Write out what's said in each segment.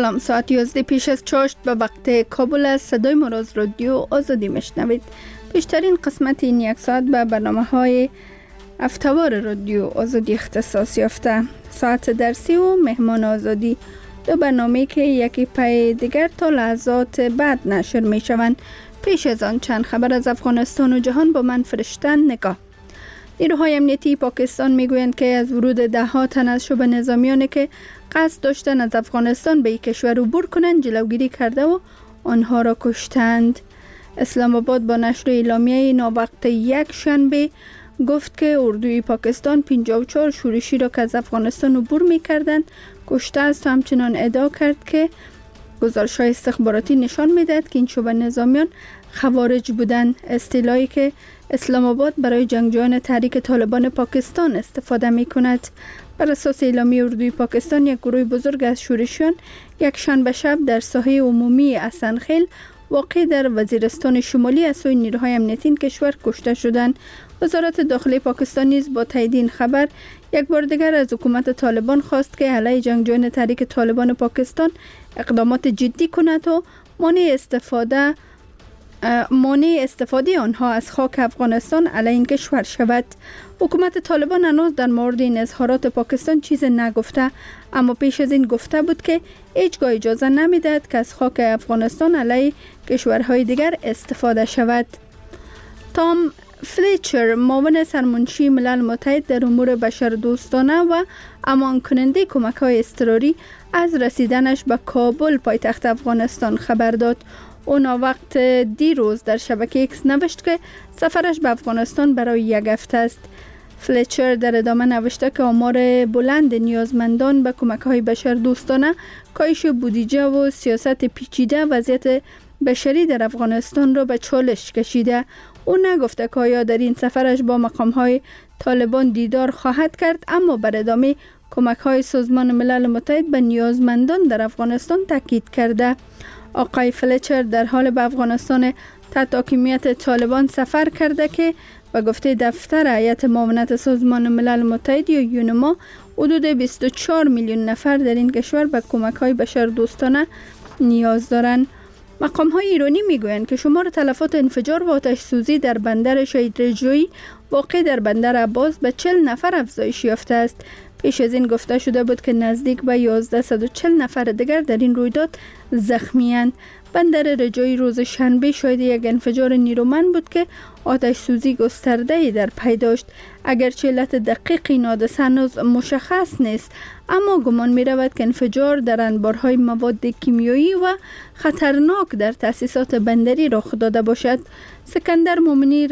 سلام، ساعت 11 پیش از چاشت به وقت کابل است. صدای ما را از رادیو آزادی میشنوید. بیشترین قسمت این یک ساعت به برنامه های هفته‌وار رادیو آزادی اختصاص یافته. ساعت درسی و مهمان آزادی، دو برنامه که یکی پی دیگر تا لحظات بعد نشر می شوند. پیش از آن چند خبر از افغانستان و جهان با من فرشتن نگاه. نیروهای امنیتی پاکستان میگویند که از ورود ده‌ها تن از شبه نظامیانی که قصد داشتند از افغانستان به این کشور عبور کنند جلوگیری کرده و آنها را کشتند. اسلام آباد با نشر اعلامیه ناوقت یک شنبه گفت که اردوی پاکستان 54 شورشی را که از افغانستان عبور می‌کردند کشته است و همچنان ادعا کرد که گزارش‌های استخباراتی نشان می‌دهد که این شبه نظامیان خوارج بودند. اصطلاحی که اسلام آباد برای جنگجویان تحریک طالبان پاکستان استفاده می‌کند. بر اساس اعلامیه اردوی پاکستان یک گروه بزرگ از شورشیان یک شنبه شب در ساحه عمومی حسنخیل واقع در وزیرستان شمالی از سوی نیروهای امنیتی این کشور کشته شدند. وزارت داخلی پاکستان نیز با تایید این خبر یک بار دیگر از حکومت طالبان خواست که علیه جنگجویان تحریک طالبان پاکستان اقدامات جدی کند و مانع استفاده آنها از خاک افغانستان علیه این کشور شود. حکومت طالبان هنوز در مورد این اظهارات پاکستان چیز نگفته، اما پیش از این گفته بود که هیچگاه اجازه نمیدهد که از خاک افغانستان علیه کشورهای دیگر استفاده شود. تام فلیچر، معاون سرمنشی ملل متحد در امور بشردوستانه و امان کننده کمک‌های اضطراری، از رسیدنش به کابل پایتخت افغانستان خبر داد. اون وقت دیروز در شبکه ایکس نوشت که سفرش به افغانستان برای یک هفته است. فلیچر در ادامه نوشته که آمار بلند نیازمندان به کمک‌های بشردوستانه، کاهش بودجه و سیاست پیچیده وضعیت بشری در افغانستان را به چالش کشیده. او نگفته که آیا در این سفرش با مقام‌های طالبان دیدار خواهد کرد، اما بر ادامه کمک‌های سازمان ملل متحد به نیازمندان در افغانستان تاکید کرده. آقای فلیچر در حال به افغانستان تحت حاکمیت طالبان سفر کرده که به گفته دفتر هیئت معاونت سازمان ملل متحد یا یونما حدود 24 میلیون نفر در این کشور به کمک‌های بشردوستانه نیاز دارند. مقام‌های ایرانی میگویند که شمار تلفات انفجار و آتش سوزی در بندر شهید رجایی واقع در بندر عباس به 40 نفر افزایش یافته است. پیش از این گفته شده بود که نزدیک به 1140 نفر دیگر در این رویداد زخمی‌اند. بندر رجایی روز شنبه شاهد یک انفجار نیرومند بود که آتش سوزی گسترده‌ای در پی داشت. اگرچه علت دقیق این حادثه هنوز مشخص نیست، اما گمان می‌رود که انفجار در انبارهای مواد کیمیایی و خطرناک در تأسیسات بندری رخ داده باشد. سکندر مومنی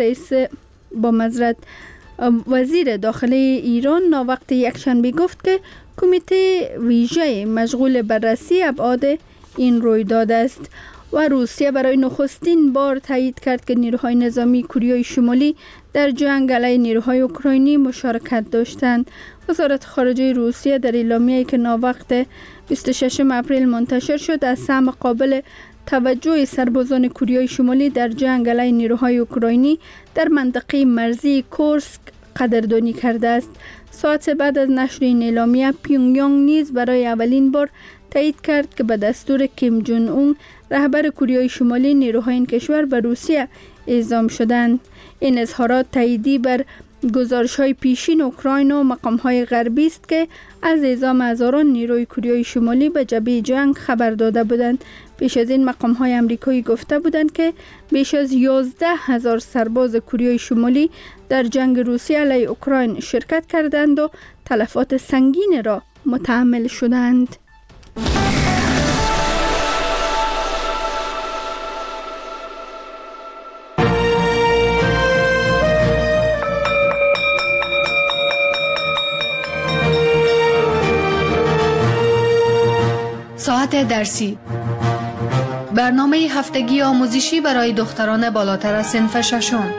وزیر داخلی ایران ناوقت یکشنبه گفت که کمیته ویژه مشغول بررسی ابعاد این رویداد است و روسیه برای نخستین بار تایید کرد که نیروهای نظامی کره شمالی در جنگ علیه نیروهای اوکراینی مشارکت داشتند. وزارت خارجه روسیه در اعلامیه‌ای که ناوقت 26 اپریل منتشر شد از سهم قابل توجه سربازان کره شمالی در جنگ علیه نیروهای اوکراینی در منطقه مرزی کورسک قدردانی کرده است. ساعت بعد از نشر این اعلامیه، پیونگیانگ نیز برای اولین بار تایید کرد که به دستور کیم جون اون رهبر کره شمالی نیروهای این کشور به روسیه اعزام شدند. این اظهارات تاییدی بر گزارش‌های پیشین اوکراین و مقام‌های غربی است که از اعزام هزاران نیروی کره شمالی به جبهه جنگ خبر داده بودند. پیش از این مقام‌های آمریکایی گفته بودند که بیش از 11,000 سرباز کره شمالی در جنگ روسیه علیه اوکراین شرکت کردند و تلفات سنگین را متحمل شدند. ساعت درسی، برنامه هفتگی آموزشی برای دختران بالاتر از صنف ششم.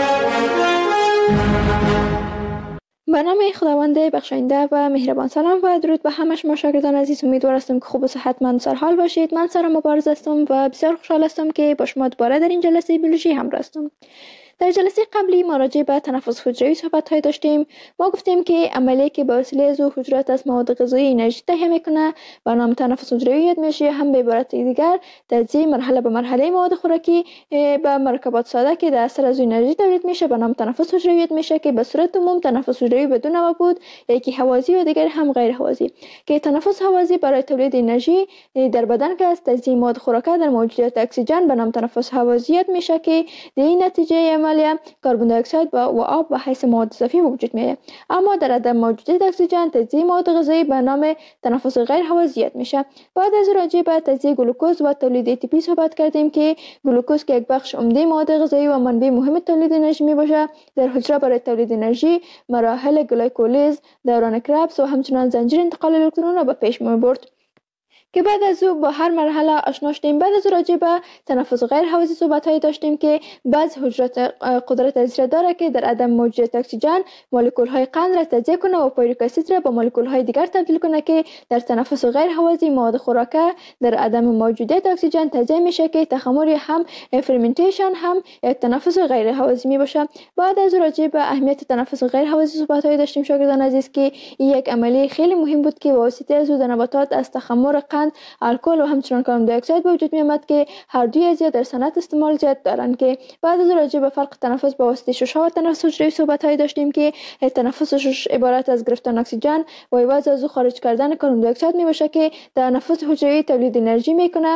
به نام خداوند بخشاینده و مهربان. سلام و درود به همه شما شاگردان عزیز. امیدوار هستم که خوب و صحتمند سرحال باشید. من سارا مبارز هستم و بسیار خوشحال هستم که با شما دوباره در این جلسه بیولوژی همراه هستم. در جلسه قبلی ما راجع به تنفس حجروی صحبت داشتیم. ما گفتیم که عملیه که به وسیله از حجرات از مواد غذایی انرژی تهیه میکنه به نام تنفس حجروی یاد میشه. هم به عبارت دیگر تجزیه مرحله به مرحله مواد خوراکی به مرکبات ساده که در اثر از انرژی تولید میشه به نام تنفس حجروی یاد میشه که به صورت عموم تنفس حجروی بدون نوع بود، یکی هوازی و دیگر هم غیر هوازی. که تنفس هوازی برای تولید انرژی در بدن که از تجزیه مواد خوراکی در موجودیت اکسیژن به نام تنفس هوازی یاد میشه که در این نتیجه عملیه کربن دی اکساید و آب به حیث مواد اضافی به وجود میاد. اما در عدم موجودیت اکسیژن تجزیه مواد غذایی به نام تنفس غیر هوازی یاد میشه. بعد از راجع به تجزیه گلوکوز و تولید ATP صحبت کردیم که گلوکوز که یک بخش عمده مواد غذایی و منبع مهم تولید انرژی می باشه، در حجره برای تولید انرژی مراحل گلایکولیز، دوران کربس و همچنان زنجیر انتقال الکترون را به پیش می برد که بعد از او با هر مرحله آشنا شدیم. بعد از راجع به تنفس غیر هوازی صحبت داشتیم که بعض حجرات قدرت از داره که در عدم موجودیت اکسیژن مولکول های قند را تجزیه کنه و پیرویک اسید را با مولکول های دیگر تبدیل کنه که در تنفس غیر هوازی مواد خوراکی در عدم موجودیت اکسیژن تجزیه میشه که تخمر هم فرمنتیشن هم یک تنفس غیر هوازی می باشه. بعد از راجع به اهمیت تنفس غیر هوازی صحبت داشتیم شاگردان عزیز که این یک عملیه خیلی مهم بود که واسطه از نباتات از تخمر قند، الکل و همچنان کربن دی اکساید به وجود می آمد که هر دوی از در صنعت استعمال زیاد دارند. که بعد از راجع به فرق تنفس با واسطه شش‌ها و تنفس حجروی صحبت داشتیم که تنفس شش عبارت از گرفتن اکسیژن و عوض از او خارج کردن کربن دی اکساید می باشه که در تنفس حجروی تولید انرژی میکنه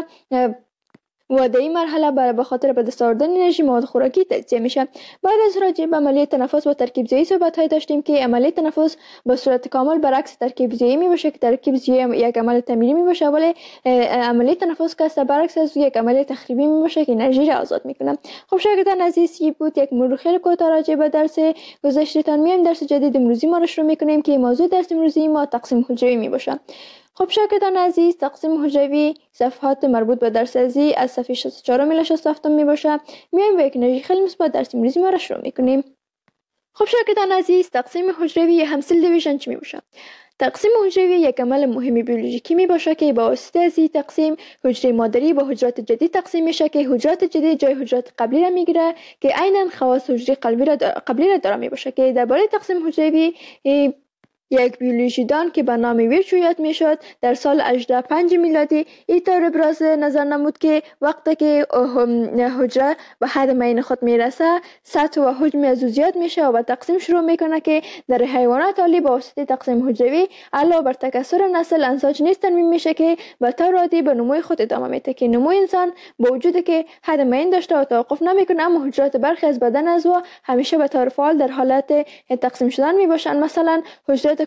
و در این مرحله به خاطر به دست آوردن انرژی مواد خوراکی تجزیه میشه. بعد از راجع به عملیه تنفس و ترکیب زیایی صحبت داشتیم که عملیه تنفس به صورت کامل برعکس ترکیب زیایی می باشه که ترکیب زیایی یک عمل تمرینی می باشه، ولی عملیه تنفس که برعکس از یک عملیه تخریبی می باشه که انرژی را آزاد میکنه. خب شاگردان عزیز، این بود یک مرور خیلی کوتاه راجع به درس گذشته‌تان. میایم درس جدید امروزی ما را شروع میکنیم که موضوع درس امروزی ما تقسیم حجروی می باشه. خب شاگردان عزیز، تقسیم حجروی صفحات مربوط به درس ازی از صفحه 64 الی 67 می باشه. میایم با یک انرژی خیلی مثبت درس امروزی ما را شروع میکنیم. خب شاگردان عزیز، تقسیم حجروی یا هم سل دیویژن چی می باشه؟ تقسیم حجروی یک عمل مهم بیولوژیکی می باشه که با واسطه از این تقسیم حجره مادری با حجرات جدید تقسیم میشه که حجرات جدید جای حجرات قبلی را میگیره که عیناً خواص حجره قبلی را داره می باشه. که درباره تقسیم حجروی یک بیولوژیدان که به نام ویرچو یاد میشد در سال 1805 میلادی این طور ابراز نظر نمود که وقتی که حجره به حد معین خود میرسه سطح و حجم از او زیاد میشه و به تقسیم شروع میکنه که در حیوانات عالی با واسطه تقسیم حجروی علاوه بر تکثر نسل انساج نیز تنمیم میشه که به طور عادی به نموی خود ادامه میده. که نموی انسان با وجودی که حد معین داشته و توقف نمیکنه، اما حجرات برخی از بدن از او همیشه به طور فعال در حالت تقسیم شدن میباشند. مثلا حجرات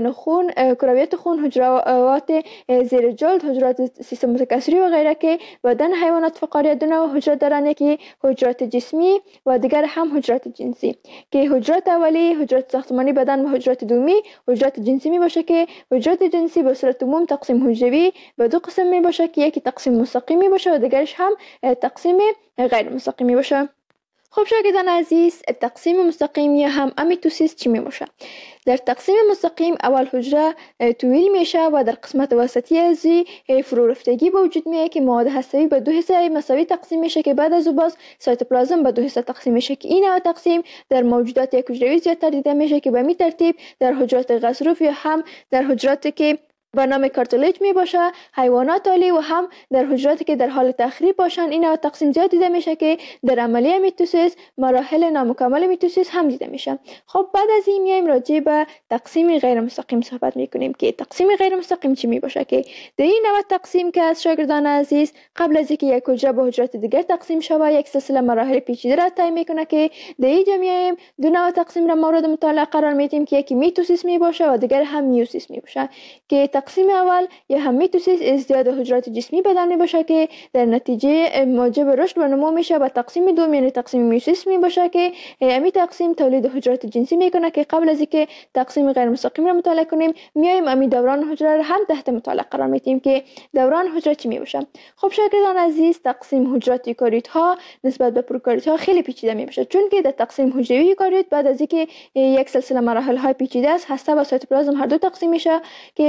کرویات خون، حجرات زیر جلد، حجرات سیستم متکثری و غیره که بدن حیوانات فقاری دو نوع حجرات دارند، یکی حجرات جسمی و دیگر هم حجرات جنسی. که حجرات اولی حجرات ساختمانی بدن و حجرات دومی حجرات جنسی می باشه. که حجرات جنسی به صورت عموم تقسیم حجروی به دو قسم می باشه که یکی تقسیم مستقیمی باشه و دیگرش هم تقسیم غیر مستقیمی باشه. خب شاگردان عزیز، تقسیم مستقیم یا هم امیتوسیس چی می باشه؟ در تقسیم مستقیم اول حجره طویل میشه و در قسمت وسطی از فرو رفتگی به وجود میاد که مواد هسته‌ای به دو حصه مساوی تقسیم میشه که بعد از او باز سایتوپلازم به دو حصه تقسیم میشه. که این نوع تقسیم در موجودات یک حجروی زیادتر دیده میشه که به می ترتیب در حجرات غضروف یا هم در حجراتی که به نام کارتلیج می باشه، حیوانات عالی و هم در حجراتی که در حال تخریب باشن این نوع تقسیم زیاد دیده میشه که در عملیه میتوسیس مراحل نامکمل میتوسیس هم دیده میشه. خب بعد از این میایم راجع به تقسیم غیر مستقیم صحبت میکنیم که تقسیم غیر مستقیم چی می باشه. که در این نوع تقسیم که از شاگردان عزیز قبل از اینکه یک حجره به حجرات دیگر تقسیم شود یک سلسله مراحل پیچیده را طی میکنه که در اینجا میایم دو نوع تقسیم را مورد مطالعه قرار میدیم که یکی میتوسیس می باشه و دیگر هم میوسیس می باشه. که تقسیم اول یا هم میتوسیس ازدیاد حجرات جسمی بدن می باشه که در نتیجه موجب رشد و نمو میشه و تقسیم دوم یعنی تقسیم میوسیس می باشه که امی تقسیم تولید حجرات جنسی میکنه. که قبل از اینکه تقسیم غیر مستقیم را مطالعه کنیم میایم امی دوران حجره را هم تحت مطالعه قرار میدیم که دوران حجره چی می باشه. خب شاگردان عزیز، تقسیم حجرات یوکاریوت ها نسبت به پروکاریوت ها خیلی پیچیده می باشه، چون که در تقسیم حجروی یوکاریوت بعد از اینکه یک سلسله مراحل های پیچیده است هسته و سایتوپلازم هر دو تقسیم میشه که بیولوژی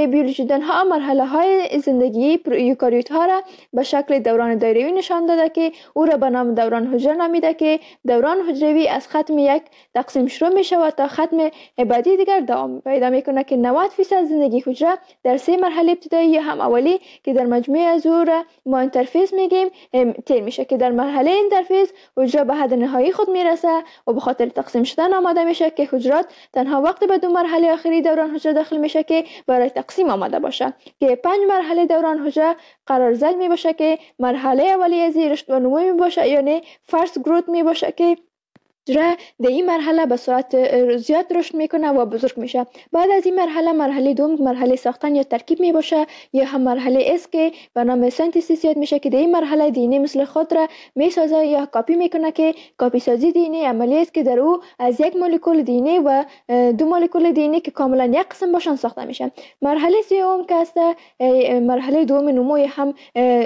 پیچیدن ها مرحله های زندگی یوکاریوت ها را به شکل دوران دایروی نشان داده که او را به نام دوران حجره نامیده که دوران حجروی از ختم یک تقسیم شروع می شود تا ختم بعدی دیگر دوام پیدا میکنه که 90% زندگی حجره در 3 مرحله ابتدایی هم اولی که در مجموعه از او را ما اینترفیس میگیم طی میشه که در مرحله اینترفیس حجره به حد نهایی خود میرسه و به خاطر تقسیم شدن آماده میشه که حجرات تنها وقت به 2 مرحله آخری دوران حجره داخل میشه که برای تقسیم آماده باشه که 5 مرحله دوران حجره قرار زل می باشه که مرحله اولی از رشد و نمو می باشه یعنی فرست گروت می باشه که حجره در این مرحله به سرعت زیاد رشد میکنه و بزرگ میشه. بعد از این مرحله دوم مرحله ساختن یا ترکیب می باشه یا هم مرحله است که به نام سنتزیس یاد میشه که در این مرحله دی مثل خود را میسازه یا کاپی میکنه که کاپی سازی دی عملی است که در او از یک مولکول دی و 2 مولکول دی که کاملا یک قسم باشن ساخته میشه. مرحله سوم که است مرحله دوم نمو یا هم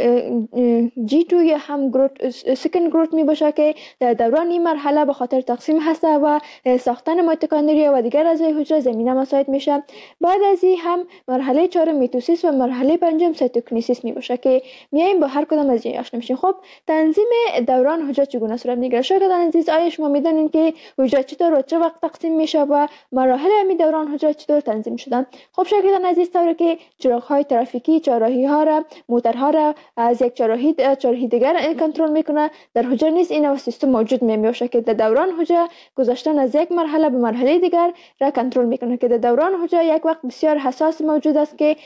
G2 یا هم سکند گروت می باشه که در دوران این مرحله به خاطر تقسیم هسته و ساختن میتوکندریا و دیگر اعضای حجره زمینه مساعد میشه. بعد از این هم مرحله 4 میتوسیس و مرحله 5 سایتوکینیسیس می باشه که میایم با هر کدام از این آشنا میشیم. خب تنظیم دوران حجره چگونه صورت میگیره؟ شاگردان عزیز آیا شما میدونید که حجره چطور و چه وقت تقسیم میشه و مراحل همین دوران حجره چطور تنظیم شدن؟ خب شاگردان عزیز طوری که چراغ های ترافیکی چهارراهی ها را موتورها را از یک چهارراهی دیگر کنترل میکنه در حجره نیز این سیستم موجود میشه که در دوران حجره گذشتن از یک مرحله به مرحله دیگر را کنترل میکنه که در دوران حجره یک وقت بسیار حساس موجود است که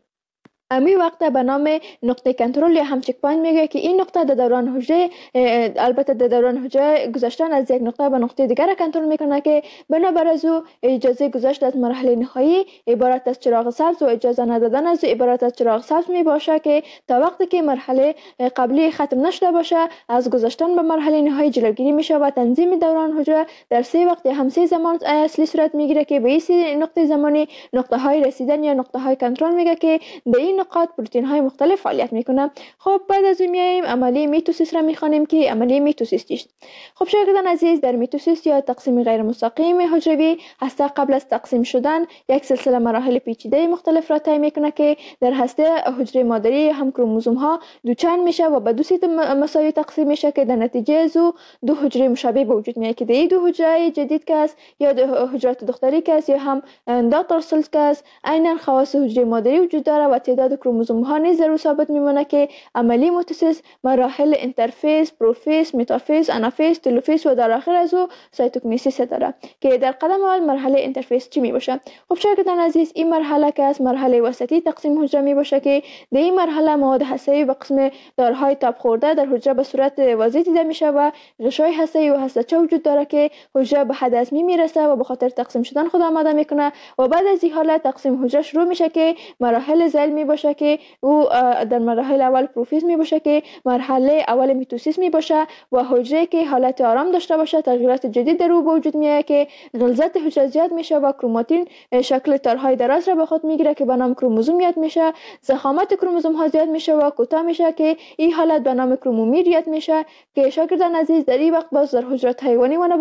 امی وقت به نام نقطه کنترل یا هم چک پوینت میگه که این نقطه در دوران حجره البته در دوران حجره گذشتن از یک نقطه به نقطه دیگر را کنترل میکنه که بنابر از او اجازه گذشت از مرحله نهایی عبارت از چراغ سبز و اجازه ندادن از او عبارت از چراغ سبز می باشه که تا وقتی که مرحله قبلی ختم نشده باشه از گذشتن به مرحله نهایی جلوگیری میشه و تنظیم دوران حجره در 3 وقت یا هم 3 زمان اصلی صورت میگیره که به این نقطه زمانی نقطه های رسیدن یا نقطه های کنترل میگه که به این نقاط پروتئین های مختلف فعالیت میکنه. خب بعد از اون میایم عملیه میتوسیس را میخوانیم که عملیه میتوسیس چیست؟ خب شاگردان عزیز در میتوسیس یا تقسیم غیر مستقیم حجروی هسته قبل از تقسیم شدن یک سلسله مراحل پیچیده مختلف را طی میکنه که در هسته حجره مادری هم کروموزوم ها دوچند میشه و به 2 سیت مساوی تقسیم میشه که در نتیجه از او 2 حجره مشابه به وجود میاد که در 2 حجره جدید که است یا حجرات دختری که است یا هم داتر سلز که است عیناً خواص حجره مادری وجود داره و تعداد کروموزوم ها نیز ضرور ثابت میمونه که عملی میتوسیس مراحل اینترفیس، پروفیس، متافیز، آنافیز، تلوفیز و در آخر از او سایتوکینیسیس داره که در قدم اول مرحله اینترفیس چی می باشه؟ خب شاگردان عزیز این مرحله که از مرحله وسطی تقسیم حجره می باشه که در این مرحله مواد هسته‌ای و قسم دارهای تاب خورده در حجره به صورت واضح دیده میشه و غشای هسته‌ای و هسته‌چه وجود داره که حجره به حد اصلی میرسه و به خاطر تقسیم شدن خود آماده میکنه و بعد از این حالت تقسیم حجره شروع میشه که مراحل زل می باشه که او در مرحله اول پروفیز می باشه که مرحله اول میتوسیس می باشه و حجره که حالت آرام داشته باشه تغییرات جدید در او به وجود میاد که غلظت حجره زیاد میشه و کروماتین شکل تارهای دراز را به خود میگیره که به نام کروموزوم یاد میشه. ضخامت کروموزوم ها زیاد میشه و کوتاه میشه که این حالت به نام کرومومیر یاد میشه که شاگردان عزیز در این وقت باز در حجرات حیوانی و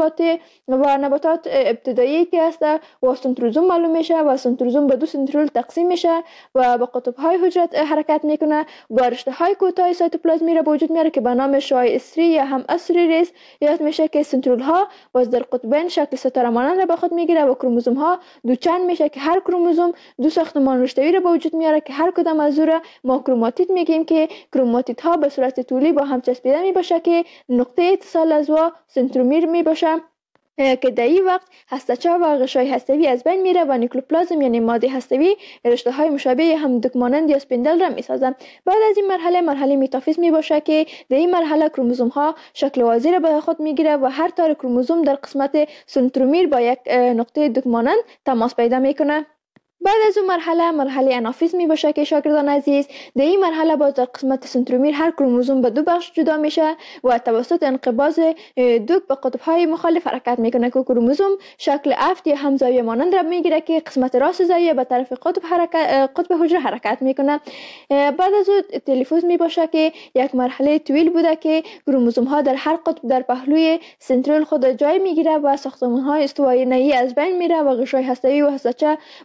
نباتات ابتدایی که است و سنتروزوم معلوم میشه و سنتروزوم به 2 سنتریول تقسیم میشه و به قطب های حجرات حرکت میکنه و رشته های کوتاه سایتوپلازمی را به وجود میاره که به نام شعاع استری یا هم استری ریس یاد میشه که سنترول ها باز در قطبین شکل ستاره مانند را به خود میگیره و کروموزوم ها دوچند میشه که هر کروموزوم 2 ساختمان رشته‌ای را به وجود میاره که هر کدام از او را ما کروماتید میگیم که کروماتید ها به صورت طولی با هم چسبیده میباشه که نقطه اتصال از و سنترومیر میباشه که در این وقت هسته‌چه و غشای هسته‌ای از بین میره و نیکلوپلازم یعنی ماده هسته‌ای رشته های مشابه هم دک مانند یا اسپندل را میسازه. بعد از این مرحله میتافیز میباشه که در این مرحله کروموزوم ها شکل واضح را به خود میگیره و هر تار کروموزوم در قسمت سنترومیر با یک نقطه دک مانند تماس پیدا میکنه. بعد از اون مرحله آنافیز می باشه که شاگردان عزیز در این مرحله باز در قسمت سنترومیر هر کروموزوم به 2 بخش جدا میشه و توسط انقباض دوک به قطب های مخالف حرکت میکنه که کروموزوم شکل افت یا هم زاویه مانند را میگیره که قسمت راست زاویه به طرف قطب حجره حرکت میکنه. بعد از اون تلفوز می باشه که یک مرحله طویل بوده که کروموزوم ها در هر قطب در پهلوی سنترال خود جای میگیره و ساختمان های استوایی نهی از بین میره و غشای هسته‌ای و هسته‌چه به خاطر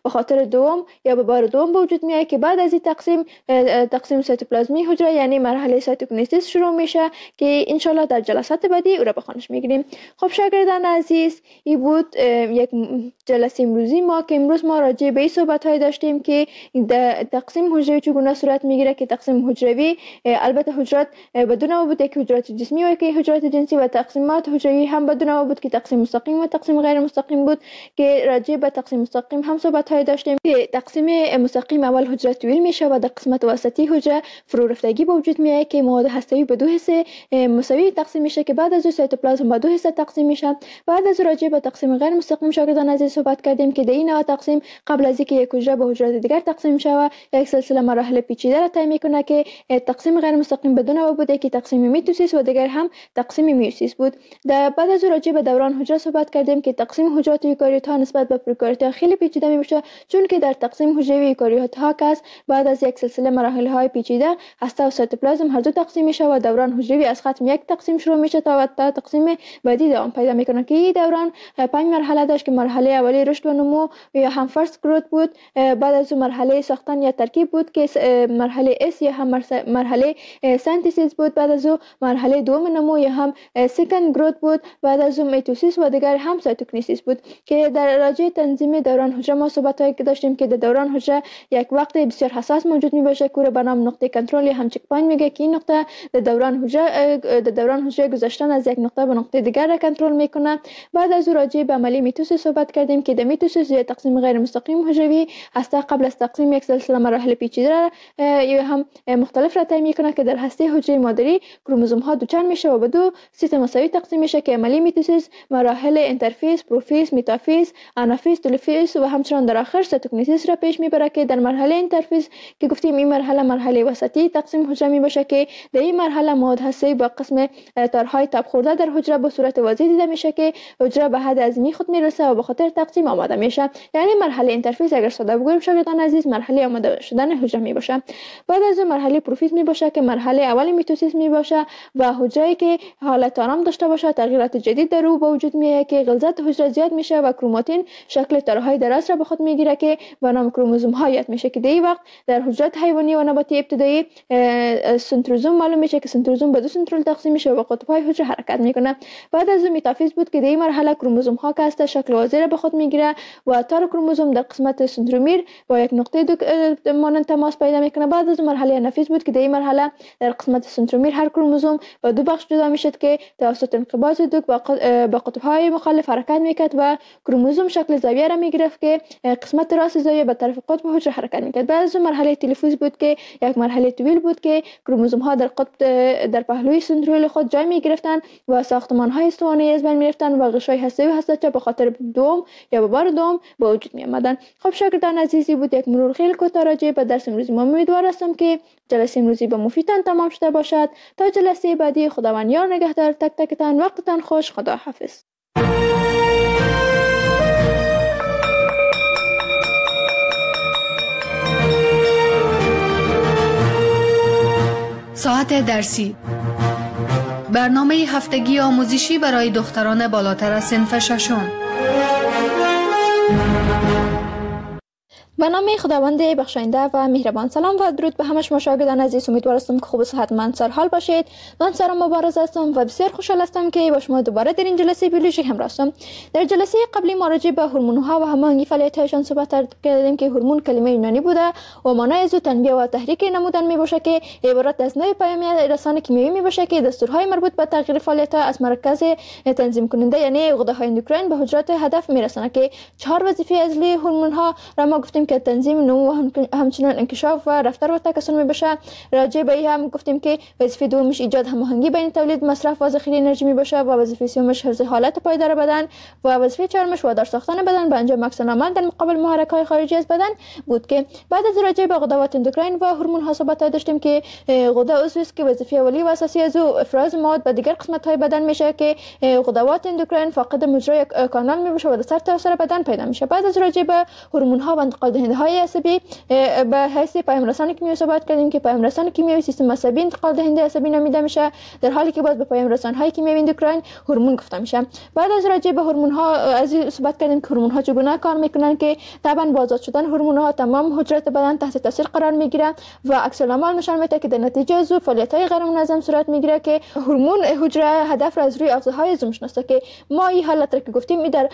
دوم یا به بار دوم به وجود میاد که بعد از این تقسیم سایتوپلازمی حجره یعنی مرحله سایتوکینیسیس شروع میشه که انشالله در جلسات بعدی او را به خوانش میگیریم. خب شاگردان عزیز، این بود یک جلسه امروزی ما که امروز ما راجع به این صحبت های داشتیم که تقسیم حجروی چگونه صورت میگیره که تقسیم حجروی البته حجرات بدون ما بود که حجرات جسمی و که حجرات جنسی و تقسیمات حجروی هم بدون ما بود که تقسیم مستقیم و تقسیم غیر مستقیم بود که راجع به تقسیم مستقیم هم صحبت های داشتیم که تقسیم مستقیم اول حجره طویل میشه و در قسمت وسطی حجره فرو رفتگی به وجود میاد که مواد هسته‌ای به دو حصه مساوی تقسیم میشه که بعد از سایتوپلازم به دو حصه تقسیم میشه. بعد از راجع به تقسیم غیر مستقیم شاگردان عزیز صحبت کردیم که در این نوع تقسیم قبل از اینکه یک حجره به حجرات دیگر تقسیم شود یک سلسله مراحل پیچیده را طی میکنه که تقسیم غیر مستقیم بدون ما بوده که تقسیم میتوسیس و دیگر هم تقسیم میوسیس بود. بعد از راجع به دوران حجره صحبت کردیم که تقسیم حجرات یوکاریوت ها نسبت به پروکاریوت ها خیلی پیچیده میشه، چون که در تقسیم حجروی یوکاریوت ها که بعد از یک سلسله مراحل های پیچیده هسته و سایتوپلازم هر دو تقسیم میشه و دوران حجروی از ختم یک تقسیم شروع میشه تا تقسیم بعدی دوام پیدا میکنه که این دوران 5 مرحله داشت که مرحله اولی رشد و نمو یا هم فرست گروت بود، بعد از اون مرحله ساختن یا ترکیب بود که مرحله اس یا هم مرحله سنتیسیس بود، بعد از اون مرحله دوم نمو یا هم سکند گروت بود، بعد از اون میتوسیس و دیگر هم سایتوکینیسیس بود که در راجع تنظیم دوران حجره ما صحبت هایی که داشتیم که در دوران حجره یک وقت بسیار حساس موجود می باشه که به نام نقطه کنترل یا هم چک پوینت میگه که این نقطه در دوران حجره گذشتن از یک نقطه به نقطه دیگر را کنترل میکنه. بعد از راجع به عملی میتوسیس صحبت کردیم که در میتوسیس یا تقسیم غیر مستقیم حجروی هسته قبل از تقسیم یک سلسله مراحل پیچیده یا هم مختلف را طی میکنه که در هسته حجره مادری کروموزوم ها دوچار میشه و به دو سیت مساوی تقسیم میشه که عملی میتوسیس مراحل اینترفیس، پروفیس، متافیز، آنافیز، تلوفیز و همچنان در آخر سایتوکینیسیس را پیش میبره که در مرحله اینترفیس که گفتیم این مرحله وسطی تقسیم حجره می باشه که در این مرحله مواد هسته‌ای با قسم تارهای تاب خورده در حجره به صورت واضح دیده میشه که حجره به حد عظیمی خود میرسه و به خاطر تقسیم آماده میشه. یعنی مرحله اینترفیس اگر ساده بگوییم شاگردان عزیز مرحله آماده شدن حجره می باشه. بعد از مرحله پروفیز می باشه که مرحله اول میتوسیس می باشه و حجره که حالت آرام داشته باشه تغییرات جدید در او به وجود میاد که غلظت حجره زیاد میشه و کروماتین شکل تارهای دراز را به خود میگیره که به نام کروموزوم ها یاد میشه که در این وقت در حجرات حیوانی و نباتی ابتدایی سنتروزوم معلوم میشه که سنتروزوم به دو سنترول تقسیم میشه و به قطب های حجره حرکت میکنه. بعد از متافیز بود که در این مرحله کروموزوم ها که هست شکل واضح را به خود میگیره و تار کروموزوم در قسمت سنترومیر با یک نقطه دو مانند تماس پیدا میکنه. بعد از مرحله انافیز بود که در این مرحله در قسمت سنترومیر هر کروموزوم به دو بخش جدا میشه که توسط انقباض دوک با قطب های مخالف حرکت میکرد و کروموزوم شکل زاویه را میگرفت که قسمت راست زاویه به طرف قطب حجره حرکت میکرد. بعد از مرحله تلفوز بود که یک مرحله طویل بود که کروموزوم ها در پهلوی سنترول خود جای میگرفتند و ساختمان های استوانه‌ای از بین میرفتند و غشای هسته‌ای و هسته‌چه به خاطر دوم یا به بار دوم به وجود می آمدند. خب شاگردان عزیزی بود یک مرور خیلی کوتاه راجع به درس امروزی ما. امیدوار هستم که جلسه امروزی به مفیدتان تمام شده باشد. تا جلسه بعدی خداوند یار نگهدار تک تکتان. وقتتان خوش. خدا حافظ. ساعت درسی برنامه هفتگی آموزشی برای دختران بالاتر از صنف ششم. به نام خداوند بخشاینده و مهربان. سلام و درود به همه شما شاگردان عزیز. امیدوار هستم که خوب و صحتمند سرحال باشید. من سارا مبارز هستم و بسیار خوشحال هستم که با شما دوباره در این جلسه بیولوژی همراه هستم. در جلسه قبلی ما راجع به هورمون‌ها و هماهنگی فعالیت‌هایشان صحبت کردیم که هورمون کلمه یونانی بوده و معنای از تنبیه و تحریک نمودن میباشه که عبارت از نوع پیامی رسانه کیمیایی میباشه که دستورهای مربوط به تغییر فعالیت‌ها از مرکز تنظیم کننده یعنی غده‌های اندوکراین به حجرات هدف میرسونه که 4 وظیفه اصلی هورمون‌ها را ما گفتیم که تنظیم نمو و همچنین انکشاف و رفتار و تکثر میباشه. راجع به این هم گفتیم که وظیفه دومش ایجاد هماهنگی بین تولید، مصرف و ذخیره انرژی میباشه و وظیفه سومش حفظ حالت پایدار بدن و وظیفه چهارمش وادار ساختن بدن به انجام عکس العمل در مقابل محرک‌های خارجی از بدن بود که بعد از راجع به غدوات اندوکراین و هورمون‌ها صحبت داشتیم که غده عضوی است که وظیفه اولیه و اساسی از او افراز مواد به دیگر قسمت‌های بدن میشه که غدوات اندوکراین فاقد مجرای کانال میباشه و در سر تاثیر بدن پیدا میشه. بعد از راجع به هورمون‌ها و انتقال دهنده های عصبی به حیث پیام رسان کیمیایی صحبت کردیم که پیام رسان کیمیایی سیستم عصبی انتقال دهنده عصبی نامیده میشه، در حالی که باز به پیام رسان های کیمیایی اندوکراین هورمون گفته میشه. بعد از راجع به هورمون ها از صحبت کردیم که هورمون ها چگونه کار میکنن که طبعا با آزاد شدن هورمون ها تمام حجرات بدن تحت تاثیر قرار میگیره و عکس العمل نشان میده که در نتیجه از فعالیت های غیر منظم صورت میگیره که هورمون حجره هدف را از روی آغازهای زوم شناسه که ما این حالت را که گفتیم در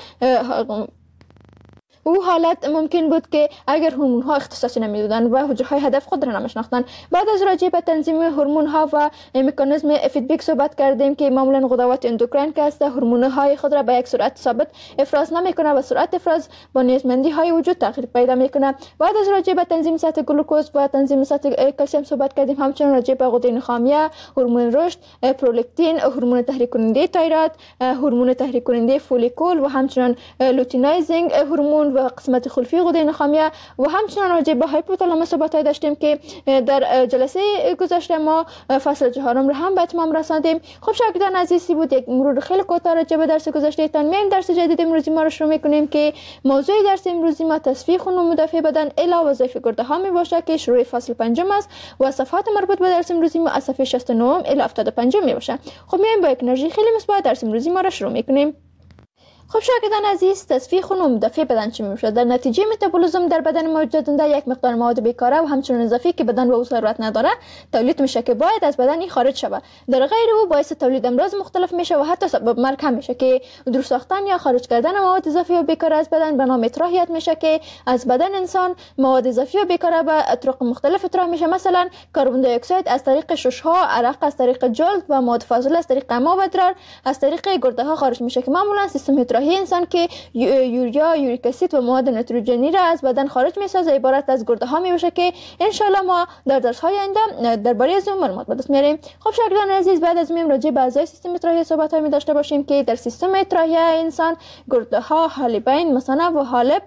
او حالت ممکن بود که اگر هورمون ها اختصاصی نمیدادن و حجره های هدف خود را نمیشناختن. بعد از راجع به تنظیم هورمون ها و مکانیزم فیدبک صحبت کردیم که معمولا غدوات اندوکراین که است هورمون های خود را به یک سرعت ثابت افراز نمیکنه و سرعت افراز با نیازمندی های وجود تغییر پیدا میکنه. بعد از راجع به تنظیم سطح گلوکوز و تنظیم سطح کلسیم صحبت کردیم، همچنین راجع به غده نخامیه، هورمون رشد، پرولاکتین، هورمون تحریک کننده تایروید، هورمون تحریک کننده فولیکول و همچنین لوتینایزینگ هورمون و قسمت خلفی غده نخامیه و همچنین راجع به هایپوتالاموس صحبت داشتیم که در جلسه گذشته ما فصل 4 را هم به اتمام رساندیم. خب شاگردان عزیزی بود یک مرور خیلی کوتاه راجع به درس گذشته تان. میایم درس جدید امروزی ما رو شروع میکنیم که موضوع درس امروزی ما تصفیه خون و مدافع بدن الی وظایف گرده ها می باشه که شروع فصل 5 است و صفحات مربوط به درس امروزی ما از صفحه 69 الی 75 می باشه. خب میایم با یک انرژی خیلی مثبت درس امروزی ما رو شروع میکنیم. خب شاگردان عزیز، تصفیه خون و مدافع بدن چی میشه؟ در نتیجه متابولیسم در بدن موجودنده یک مقدار مواد بیکاره و همچنین اضافی که بدن به او ضرورت نداره تولید میشه که باید از بدن خارج شود. در غیر او باعث تولید امراض مختلف میشه و حتی سبب مرگ هم میشه که دور ساختن یا خارج کردن مواد اضافی و بیکاره از بدن به نام اطراحیت میشه که از بدن انسان مواد اضافی و بیکاره به طرق مختلف اطراح میشه. مثلا کربن دی اکساید از طریق ششها، عرق از طریق جلد و مواد فاضله از طریق اما و ادرار از طریق گرده ها خارج میشه که معمولا سیستم اطراحی انسان که یوریا، یوریک اسید و مواد نیتروژنی را از بدن خارج میسازه عبارت از گرده ها میشه که ان شاء الله ما در درس های آینده درباره از اون معلومات به دست میاریم. خب شاگردان عزیز، بعد از میم راجع به اعضای سیستم اطراحی صحبت های می داشته باشیم که در سیستم اطراحی انسان گرده ها، حالبین، مثانه و حالب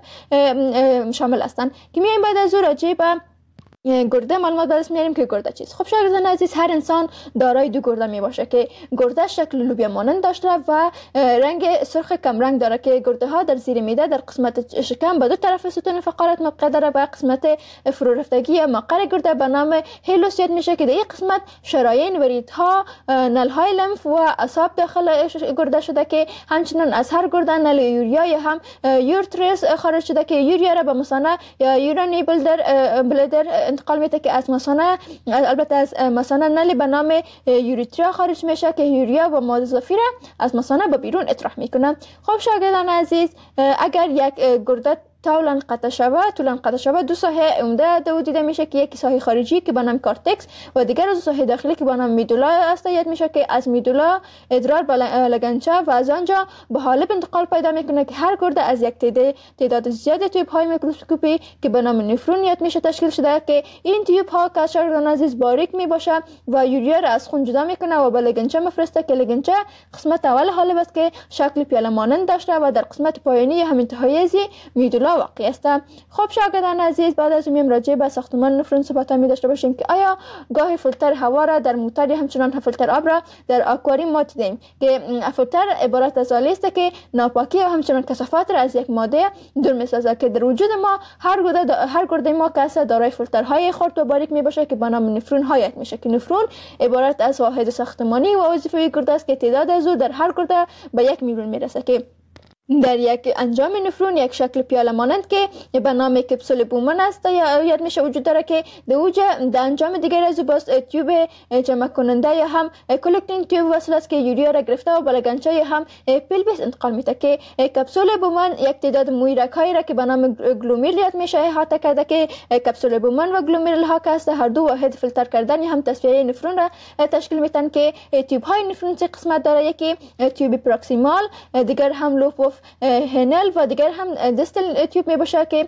شامل هستند که میایم بعد از اون راجع به گرده معلومات به دست میاریم که گرده چیست. خب شاگردان عزیز، هر انسان دارای دو گرده می باشه که گرده شکل لوبیا مانند داشته و رنگ سرخ کم رنگ داره که گرده ها در زیر معده در قسمت شکم به دو طرف ستون فقرات موقع داره و قسمت فرو رفتگی یا مقر گرده به نام هیلوس یاد میشه که در این قسمت شرايين و ریدها، نل های لمف و اعصاب داخل گرده شده که همچنین از هر گرده نل یوریا یا هم یورترس خارج شده که یوریا را به مثانه یا یورانی بلدر انتقال میده که از مثانه، البته از مثانه نلی به نام یوریتریا خارج میشه که یوریا و مواد اضافی را از مثانه به بیرون اطراح میکنه. خب شاگردان عزیز، اگر یک گرده طولا قطع شود دو ساحه عمده دو دیده میشه که یکی ساحه خارجی که به نام کورتکس و دیگر از ساحه داخلی که به نام میدولا است یاد میشه که از میدولا ادرار به لگنچه و از آنجا به حالب انتقال پیدا میکنه که هر گرده از یک تعداد زیادی تیوب های میکروسکوپی که به نام نفرون یاد میشه تشکیل شده که این تیوب ها که شاگردان عزیز باریک میباشه و یوریا را از خون جدا میکنه و به لگنچه میفرسته که لگنچه قسمت اول حالب است که شکل پیاله مانند داشته و در قسمت پایانی هم انتهایی میدولا واقع است. خب شاگردان عزیز، بعد از میم راجع به ساختمان نفرون صحبت می داشته باشیم که آیا گاهی فیلتر هوا را در موتور یا همچنان فیلتر آب را در آکواریوم ما دیدیم که فیلتر عبارت از آلی است که ناپاکی و همچنان کثافات را از یک ماده دور می‌سازد که در وجود ما هر گرده ما که دارای فیلترهای خرد و باریک می باشه که به نام نفرون هایت میشه که نفرون عبارت از واحد ساختمانی و وظیفه‌ای گرده است که تعداد از او در هر گرده به 1 میلیون میرسه که در یک انجام نفرون یک شکل پیاله مانند که به نام کپسول بومن است یا یاد میشه وجود داره که در انجام دیگر از باز تیوب جمع کننده یا هم کلکتینگ تیوب وصل است که یوریا را گرفته و به لگنچه یا هم پلویس انتقال میده که کپسول بومن یک تعداد مویرک هایی را که به نام گلومیرل یاد میشه احاطه کرده که کپسول بومن و گلومیرل ها که هر دو واحد فیلتر کردن یا هم تصفیه نفرون را تشکیل میدن که تیوب های نفرون سه قسمت داره، یکی تیوب پروکسیمال، دیگر هم لوپ هنل و دیگر هم دستل تیوب می باشه که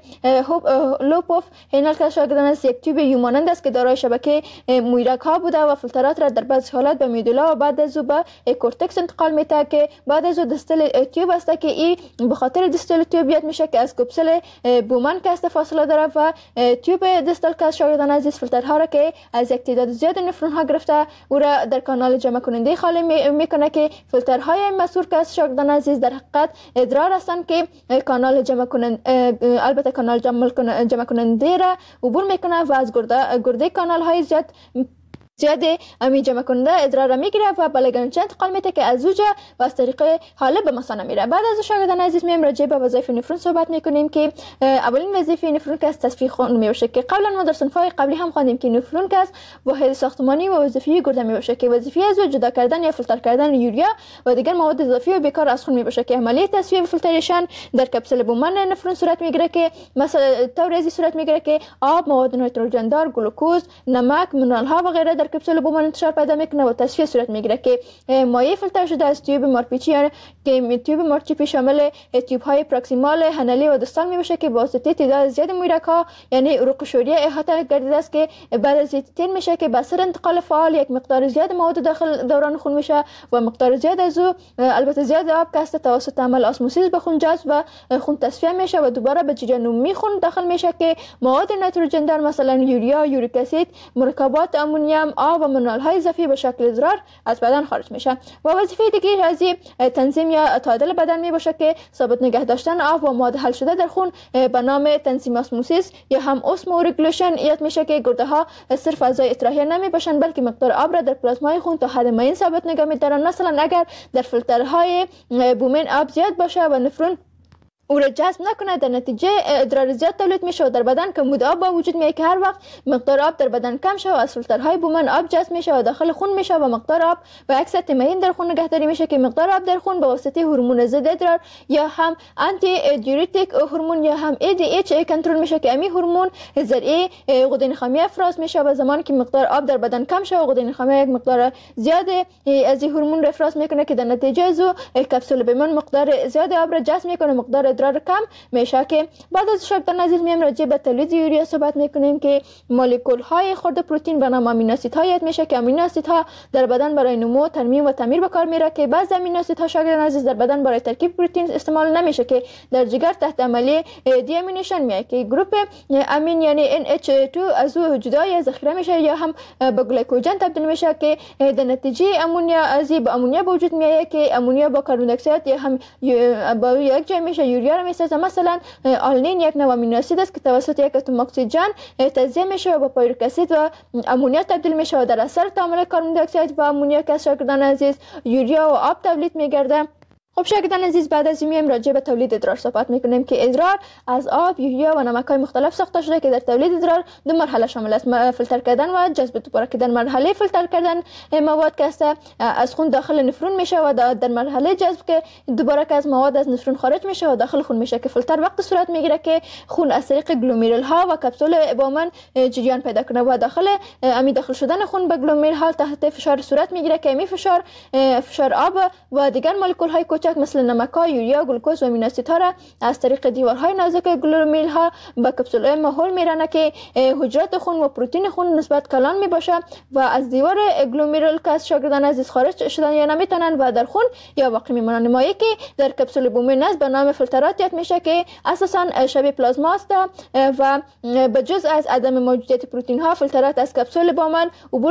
لوپ اف هنل که شاگردان است یک تیوب یومانند است که دارای شبکه مویرک ها بوده و فیلترات را در بعض حالات به میدولا و بعد از او به کورتکس انتقال میده که بعد از او دستل تیوب است که این به خاطر دستل تیوب یاد میشه که از کپسول بومن که است فاصله داره و تیوب دستل که شاگردان عزیز فیلترها را که از یک تعداد زیاد نفرون ها گرفته او را در کانال جمع کننده خالی میکنه که فیلترهای مسور که شاگردان عزیز در حقیقت ادرار هستند که کانال البته کانال جمع کننده را عبور میکنه و از گرده کانال های زیاده امی جمع کننده ادرار را میگیره و به لگنچه انتقال میده که از اوجا و از طریق حالب به مثانه میره. بعد از شاگردان عزیز میم راجع به وظایف نفرون صحبت میکنیم که اولین وظیفه نفرون که از تصفیه خون میباشه که قبلا ما در صنف‌های قبلی هم خواندیم که نفرون که از واحد ساختمانی و وظیفی گرده میباشه که وظیفه از جدا کردن یا فیلتر کردن یوریا و دیگر مواد اضافی و بیکار از خون میباشه که عملیه تصفیه و فیلتریشن در کپسول بومن نفرون صورت میگیره که مثلا طور ازی صورت میگیره که آب، مواد نیتروژن دار، گلوکوز، نمک، مینرال ها و غیره در کپسول بومن انتشار پیدا میکنه و تصفیه صورت میگیره که مایع فیلتر شده از تیوب مارپیچی که تیوب مارپیچی شامل تیوب های پروکسیمال، هنلی و دستال میباشه که با واسطه تعداد زیاد مویرک ها یعنی عروق شوریه احاطه گردیده است که بعد از تیر میشه که به اثر انتقال فعال یک مقدار زیاد مواد داخل دوران خون میشه و مقدار زیاد از او البته زیاد آب که توسط عمل اسموسیس به خون جذب و خون تصفیه میشه و دوباره به جریان عمومی خون داخل میشه که مواد نیتروژن دار مثلا یوریا، یوریک اسید، مرکبات امونیم، آب و مینرال های اضافی به شکل ادرار از بدن خارج میشه. و وظیفه دیگه از تنظیم یا تعادل بدن میباشه که ثابت نگه داشتن آب و مواد حل شده در خون به نام تنظیم اسموسیس یا هم اسمورگولیشن یاد میشه که گرده ها صرف اعضای اطراحیه نمی باشن بلکه مقدار آب را در پلازمای خون تا حد معین ثابت نگه میدارن. مثلا اگر در فیلترهای بومن آب زیاد باشه و نفرون او را جذب نکنه در نتیجه ادرار زیاد تولید میشه و در بدن کمبود آب با وجود میاد که هر وقت مقدار آب در بدن کم شه و از فیلترهای بومن آب جذب میشه و داخل خون میشه و مقدار آب به عکس تمرین در خون نگهداری میشه که مقدار آب در خون به واسطه هورمون ضد ادرار یا هم آنتی دیوریتیک هورمون یا هم ADH کنترل میشه که امی هورمون ذریعه غده نخامی افراز میشه و زمانی که مقدار آب در بدن کم شه و غده نخامی یک مقدار زیاد از این هورمون را افراز میکنه که در نتیجه از کپسول بومن مقدار زیاد آب را جذب میکنه، مقدار ادرار کم میشه. که بعد از شاگردان عزیز میم راجع به تولید یوریا صحبت میکنیم که مولکول های خرد پروتئین به نام امینو اسیدها یاد میشه که امینو اسیدها در بدن برای نمو، ترمیم و تعمیر به کار میره که بعضی امینو اسیدها شاگردان عزیز در بدن برای ترکیب پروتئین استعمال نمیشه که در جگر تحت عملیه دی امینیشن میاد که گروپ امین یعنی NH2 از او جدا یا ذخیره میشه یا هم به گلیکوژن تبدیل میشه که در نتیجه امونیا از به امونیا به وجود میاد که امونیا با کربن دی اکساید یا هم با یک جای میشه یوریا را میسازه. مثلا آلنین یک نوع امینو اسید است که توسط یک اتم اکسیژن تجزیه میشه و با پیرویک اسید و امونیا تبدیل میشه و در اثر تعامل کربن دی اکساید و امونیا که شاگردان عزیز یوریا و آب تولید میگرده. خب شاگردان عزیز بعد از این راجع به تولید ادرار صحبت میکنیم که ادرار از آب، یوریا و نمک‌های مختلف ساخته شده که در تولید ادرار دو مرحله شامل است: فیلتر کردن و جذب دوباره. که در مرحله فیلتر کردن مواد که از خون داخل نفرون میشه و در مرحله جذب که دوباره که از مواد از نفرون خارج میشه و داخل خون میشه که فیلتر وقت صورت میگیره که خون از طریق گلومرول ها و کپسول بومن جریان پیدا کنه و داخل شدن خون به گلومرول ها تحت فشار صورت میگیره که می فشار آب و دیگر مولکول های مثل نمک‌ها، یوریا، گلوکوز و امینو اسیدها را از طریق دیوارهای نازک گلومرول ها به کپسول‌های ماحول میرانه که حجرات خون و پروتئین خون نسبت کلان میباشه و از دیوار گلومرول که از شاگردان عزیز خارج شدن یا نمیتونن و در خون یا باقی میمونن. مایعی که در کپسول بومن است به نام فیلترات یاد میشه که اساسا شبیه پلازما است و به جز از عدم موجودیت پروتئین ها فیلترات از کپسول بومن عبور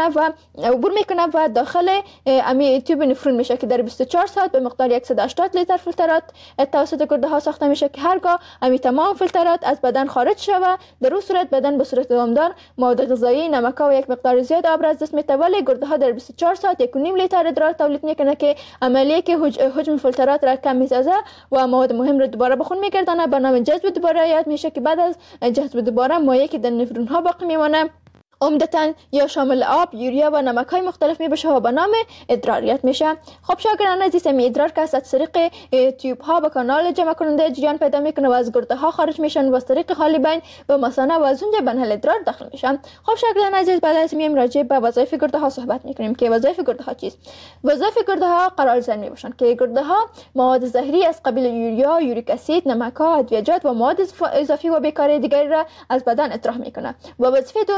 میکنه و داخل امی تیوب نفرون میشه که در 24 ساعت به مقدار 180 لیتر فیلترات توسط گرده ها ساخته میشه که هرگاه امی تمام فیلترات از بدن خارج شود در اون صورت بدن به صورت دامدار مواد غذایی، نمک و یک مقدار زیاد آب را از دست میده. ولی گرده ها در 24 ساعت 1.5 لیتر ادرار تولید میکنه که عملیه که حجم فیلترات را کم میسازه و مواد مهم را دوباره به خون میگردانه به نام جذب دوباره یاد میشه که بعد از جذب دوباره مایعی که در نفرون ها باقی میمانه عمدتاً یا شامل آب، یوریا و نمک‌های مختلف میباشه و به نام ادراریت میشه. خب شاگردان عزیز ادرار که از طریق تیوب ها به کانال جمع کننده جریان پیدا میکنه و از گرده ها خارج میشن و از طریق حالبین و مثانه و از اونجا به نهل ادرار داخل میشن. خب شاگردان عزیز بعد از این راجع به وظایف گرده ها صحبت میکنیم که وظایف گرده ها چیست؟ وظایف گرده ها قرارزن میباشن که گرده ها مواد زهری از قبیل یوریا، یوریک اسید، نمک‌ها، ادویه‌جات و مواد اضافی و بیکاری دیگری را از بدن اطراح میکنه و وظیفه دومش است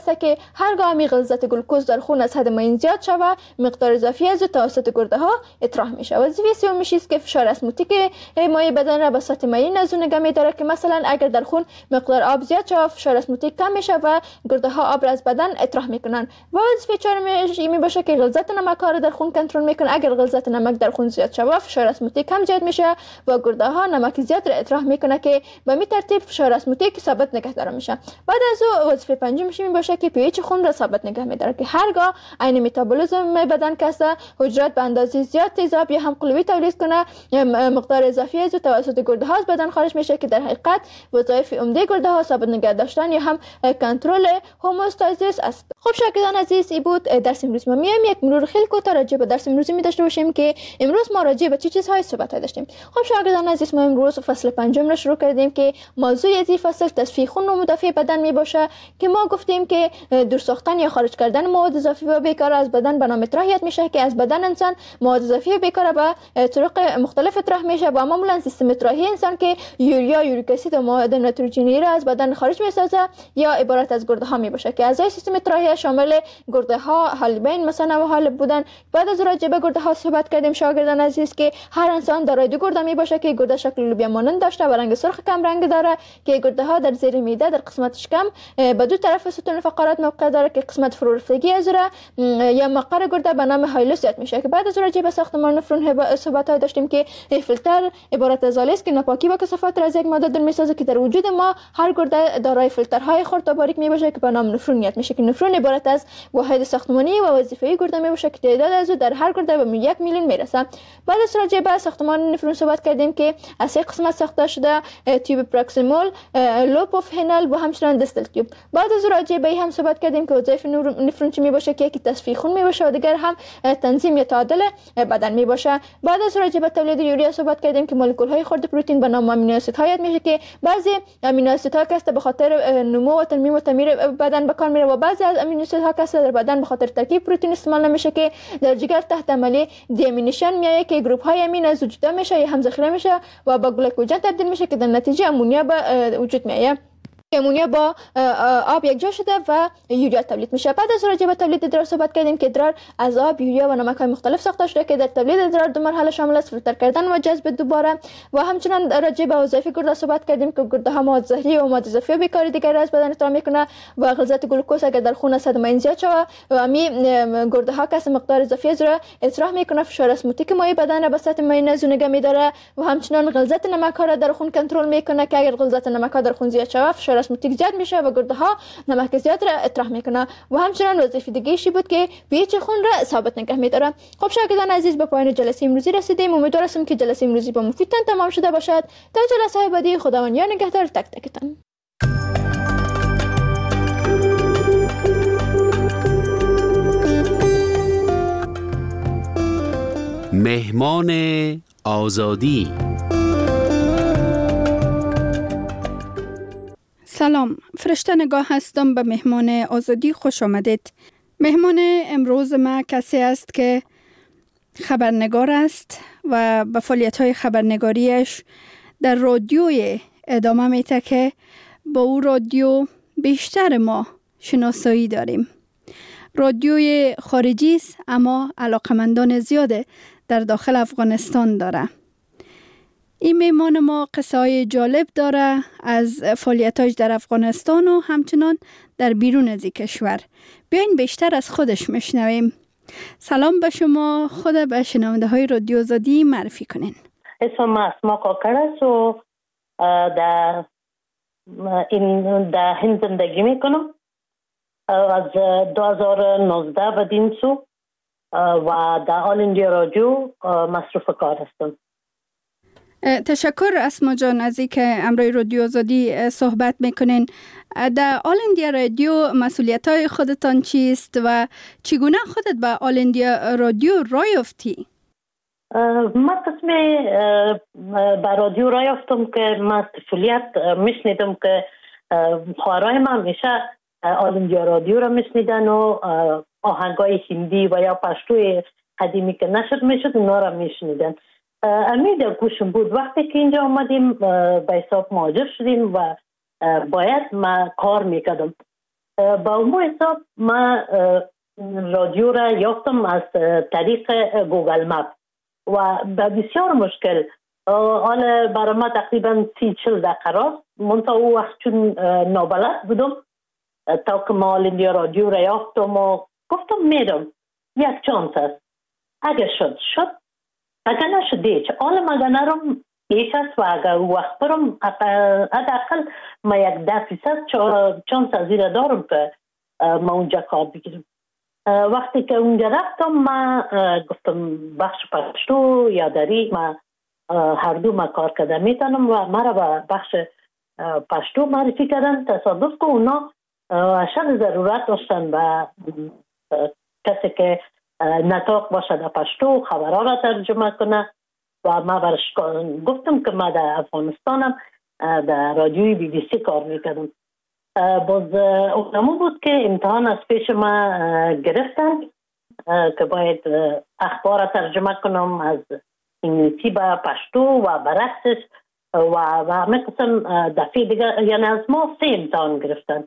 است که هرگاه می غلظت گلوکوز در خون از حد معین زیاد شود مقدار اضافی از توسط گرده ها اطراح می شود. وظیفه سومیش است که فشار اسموتیک مایع بدن را به سطح معین از نگه می دارد که مثلا اگر در خون مقدار آب زیاد شود فشار اسموتیک کم می شود و گرده ها آب را از بدن اطراح می کنند. و وظیفه چهارمیش می باشه که غلظت نمک ها را در خون کنترل می کنه. اگر غلظت نمک در خون زیاد شود فشار اسموتیک کم زیاد میشه و گرده ها نمک زیاد را اطراح میکنه که به می ترتیب فشار اسموتیک ثابت نگه داره میشه. بعد از او وظیفه پنجمش می باشه که pH خون را ثابت نگه میداره که هرگاه عین متابولیسم بدن کسه حجرات به اندازه زیاد تیزاب یا هم قلوی تولید کنه مقدار اضافی از توسط گرده ها از بدن خارج میشه که در حقیقت وظایف عمده گرده ها ثابت نگه داشتن یا هم کنترل هوموستازیس است. خب شاگردان عزیز این بود درس امروز. ما میایم یک مرور خیلی کوتاه راجع به درس امروزی می داشته باشیم که امروز ما راجع به چه چیزهای صحبت داشتیم. خب شاگردان عزیز ما امروز فصل پنجم را شروع کردیم که موضوع از این فصل تصفیه خون و مدافع بدن می باشه که ما گفتیم که دور ساختن یا خارج کردن مواد اضافی و بیکار از بدن به نام اطراحیت میشه که از بدن انسان مواد اضافی و بیکار به طرق مختلف اطراح میشه و معمولا سیستم اطراحی انسان که یوریا، یوریک اسید و مواد نیتروژنی را از بدن خارج میسازه یا عبارت از گرده ها می باشه که اعضای سیستم اطراحی شامل گرده ها، حالبین مثلا و حالب بودن. بعد از راجع به گرده ها صحبت کردیم شاگردان عزیز که هر انسان دارای دو گرده می باشه که گرده شکل لوبیا مانند داشته و رنگ سرخ کم رنگ داره که گرده ها در زیر معده در قسمت شکم به دو طرف ستون فقرات موقع داره که قسمت فرورفتگی از را یا مقر گرده به نام هایلوس یاد میشه که بعد از راجع به ساختمان نفرون صحبت داشتیم که فیلتر عبارت از آلی است که ناپاکی و کثافات را از یک ماده در میسازه که در وجود ما هر گرده دارای فیلترهای خرد و باریک می باشه که به نام نفرون یاد میشه که نفرون عبارت از واحد ساختمانی و وظیفه‌ای گرده می باشه که تعداد از او در هر گرده به 1 میلیون میرسه. بعد از راجع به ساختمان نفرون صحبت کردیم که از سه قسمت ساخته شده: تیوب پروکسیمال، لوب اف هنل و همچنین دیستال تیوب. بعد از راجع به هم صحبت کردیم که وظایف نفرون چی می باشه که یکی تصفیه خون می باشه و دیگر هم تنظیم یا تعادل بدن می باشه. بعد از راجع به تولید یوریا صحبت کردیم که مولکول های خرد پروتئین به نام آمینو اسیدها یاد میشه که بعضی آمینو اسیدها که به خاطر نمو و تنمیم و تعمیر بدن به کار میره و بعضی از آمینو اسیدها که در بدن به خاطر ترکیب پروتئین استعمال نمیشه که در جگر تحت عملی دیامینیشن میایه که گروپ های امین از وجود میشه یا هم ذخیره میشه و به گلیکوژن تبدیل میشه که در نتیجه امونیا به وجود میایه. امونیا با آب یکجا شده و یوریا تولید میشه. بعد از راجع به تولید ادرار صحبت کردیم که ادرار از آب، یوریا و نمک‌های مختلف ساخته شده که در تولید ادرار دو مرحله شامل است: فیلتر کردن و جذب دوباره. و همچنین راجع به وظایف گرده صحبت کردیم که گرده ها مواد زهری و مواد اضافی و بیکاری دیگر از بدن اطراح میکنه و غلظت گلوکوز اگر در خون از حد معین زیاد شود و می گرده ها کس مقدار اضافی از را اطراح میکنه فشار اسموتیک مایع بدن را به سطح معین از نگه میداره و همچنین غلظت نمک ها را در خون کنترل میکنه که اگر غلظت نمک ها در خون زیاد شود فشار اسموتیک زیاد میشه و گرده ها نمک زیاد را اطراح میکنه و همچنین وظیفه دیگه ایشی بود که pH خون را ثابت نگه میداره. خب شاگردان عزیز به پایان جلسه امروزی رسیدیم. امیدوارم که جلسه امروزی با مفیدتان تمام شده باشد. تا جلسه بعدی خداوند یار نگهدار تک تکتان. مهمان آزادی. سلام، فرشته نگاه هستم. به مهمان آزادی خوش آمدید. مهمان امروز ما کسی است که خبرنگار است و به فعالیت‌های خبرنگاریش در رادیوی ادامه میده که با او رادیو بیشتر ما شناسایی داریم. رادیوی خارجی است اما علاقمندان زیاد در داخل افغانستان داره. این مهمان ما قصه‌های جالب داره از فعالیتاش در افغانستان و همچنان در بیرون از این کشور. بیاین بیشتر از خودش میشنویم. سلام به شما، خود به شنونده های رادیو آزادی معرفی کنین. اسم اسما کاکر است و در هند زندگی میکنم. از 2019 بدین سو و در آل اندیا رادیو مصروف کار هستم. تشکر اسما جان از اینکه امروی رادیو آزادی صحبت میکنین. در آل اندیا رادیو مسئولیت‌های خودتان چیست و چگونه خودت به آل اندیا رادیو راه یافتی؟ من قسم به رادیو راه یافتم که من طفولیت میشنیدم که خواهرای من همیشه آل اندیا رادیو را میشنیدن و آهنگای هندی و یا پشتوی قدیمی که نشر میشد اونا را میشنیدن. امید گوشم بود. وقتی که اینجا آمدیم به حساب مهاجر شدیم و باید ما کار میکردم. با اون حساب ما رادیو را یافتم از طریق گوگل مپ و به بسیار مشکل. حالا برای ما تقریبا 30-40 دقیقه راست، منطقه او وقت چون نابلد بودم تا که ما آلندیا رادیو را یافتم و گفتم میرم، یک چانس است، اگر شد اگر نشد دیچ حالا مگه نرم یک است و اگر وقت برم حداقل ما 10% چانس از این دارم که ما اونجا کار بگیرم. وقتی که اونجا رفتم ما گفتم بخش پشتو یا دری ما هر دو ما کار کرده میتونم و مرا به بخش پشتو معرفی کردن. تصادف که اونا اشد ضرورت داشتن به کسی که نطاق باشه در پشتو خبرها را ترجمه کنه و ما برش گفتم که ما در افغانستانم در رادیوی BBC کار میکردم. باز اونمون بود که امتحان از پیش ما گرفتن که باید اخبار ترجمه کنم از انگلیسی به پشتو و برعکسش و همه قسم. دفعه دیگه یعنی از ما 3 امتحان گرفتن.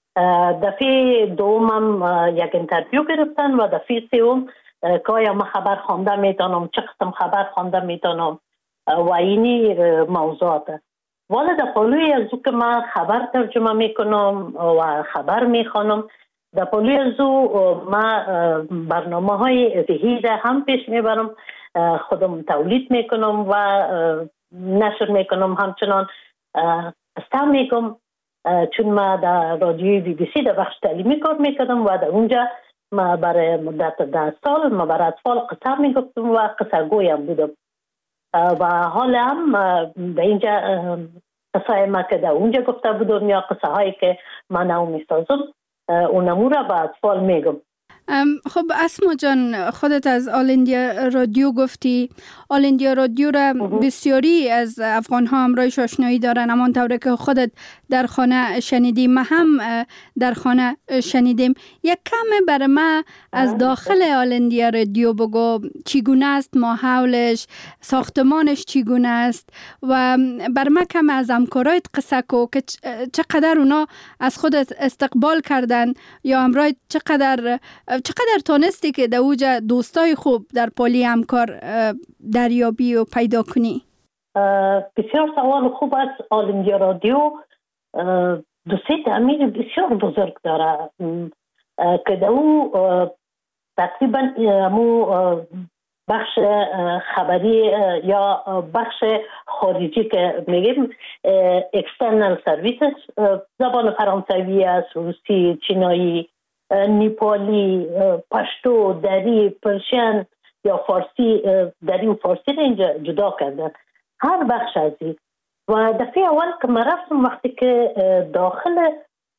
دفعه دومم یک انترویو گرفتن و دفعه سوم که آیا ما خبر خوانده میتونم، چه قسم خبر خوانده میتونم و اینی موضوعات. والا در پالوی از او که من خبر ترجمه میکنم و خبر میخوانم، در پالوی از او من برنامه های ذهی را هم پیش میبرم، خودم تولید میکنم و نشر میکنم. همچنان استم میکنم چون ما در رادیوی BBC در بخش تعلیمی کار میکردم و در اونجا ما برای مدت 10 سال ما برای اطفال قصه میگفتم و قصه گویم بودم و حالا هم در اینجا قصه ما که در اونجا گفته بودم یا قصه هایی که من او میسازم اونمو را به اطفال میگم. خب اسما جان، خودت از آل اندیا رادیو گفتی. آل اندیا رادیو را بسیاری از افغان ها همراهش آشنایی دارن، امان طوره که خودت در خانه شنیدیم، ما هم در خانه شنیدیم. یک کم برای ما از داخل آل اندیا رادیو بگو، چگونه است ماحولش، ساختمانش چگونه است و بر ما کم از همکارایت قصه کو که چقدر اونا از خودت استقبال کردن یا همراه چقدر تانستی که در اوجا دوستای خوب در پالی همکار دریابی و پیدا کنی؟ بسیار سوال خوب است. آل اندیا رادیو دوستی تعمیر بسیار بزرگ داره که در او تقریبا بخش خبری یا بخش خارجی که میگیم external services، زبان فرانسوی است، روسی، چینایی، نیپالی، پشتو، دری، پرشین یا فارسی. دری و فارسی را اینجا جدا کردن، هر بخش از این. و دفعه اول که من رفتم وقتی که داخل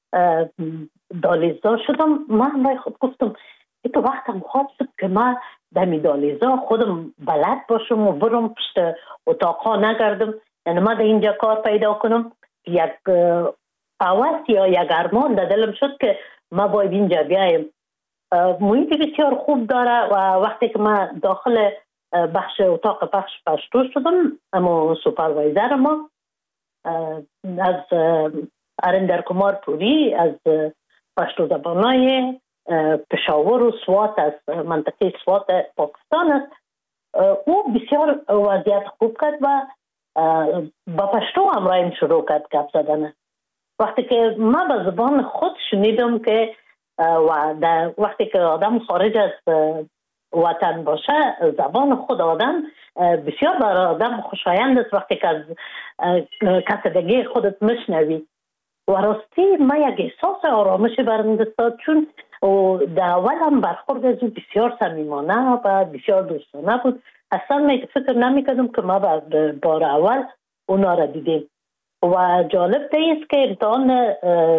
دالیزا شدم، من برای خود گفتم که وقتم خواب شد که من دمی دالیزا خودم بلد باشم و برم پشت اتاقا نگردم. یعنی من در اینجا کار پیدا کنم. یک هوس یا یک ارمان در دلم شد که ما باید اینجا بیایم. محیط بسیار خوب داره و وقتی که من داخل اتاق بخش پشتو شدم، اما سوپروایزر ما از ارندر کمار پوری از پشتو زبانای پشاور و سوات است، منطقه سوات پاکستان است، او بسیار وضعیت خوب کرد و با پشتو همراهیم شروع کرد گپ زدن. وقتی که من به زبان خود شنیدم که وقتی که آدم خارج از وطن باشه، زبان خود آدم بسیار برای آدم خوشایند است. وقتی که از کسدگی خودت میشنوی و راستی من یک احساس آرامش برم داد، چون در اول هم برخورد از او بسیار صمیمانه و بسیار دوستانه بود. اصلا فکر نمیکردم که ما بار اول اونا را دیدیم. و جالب است که امتحان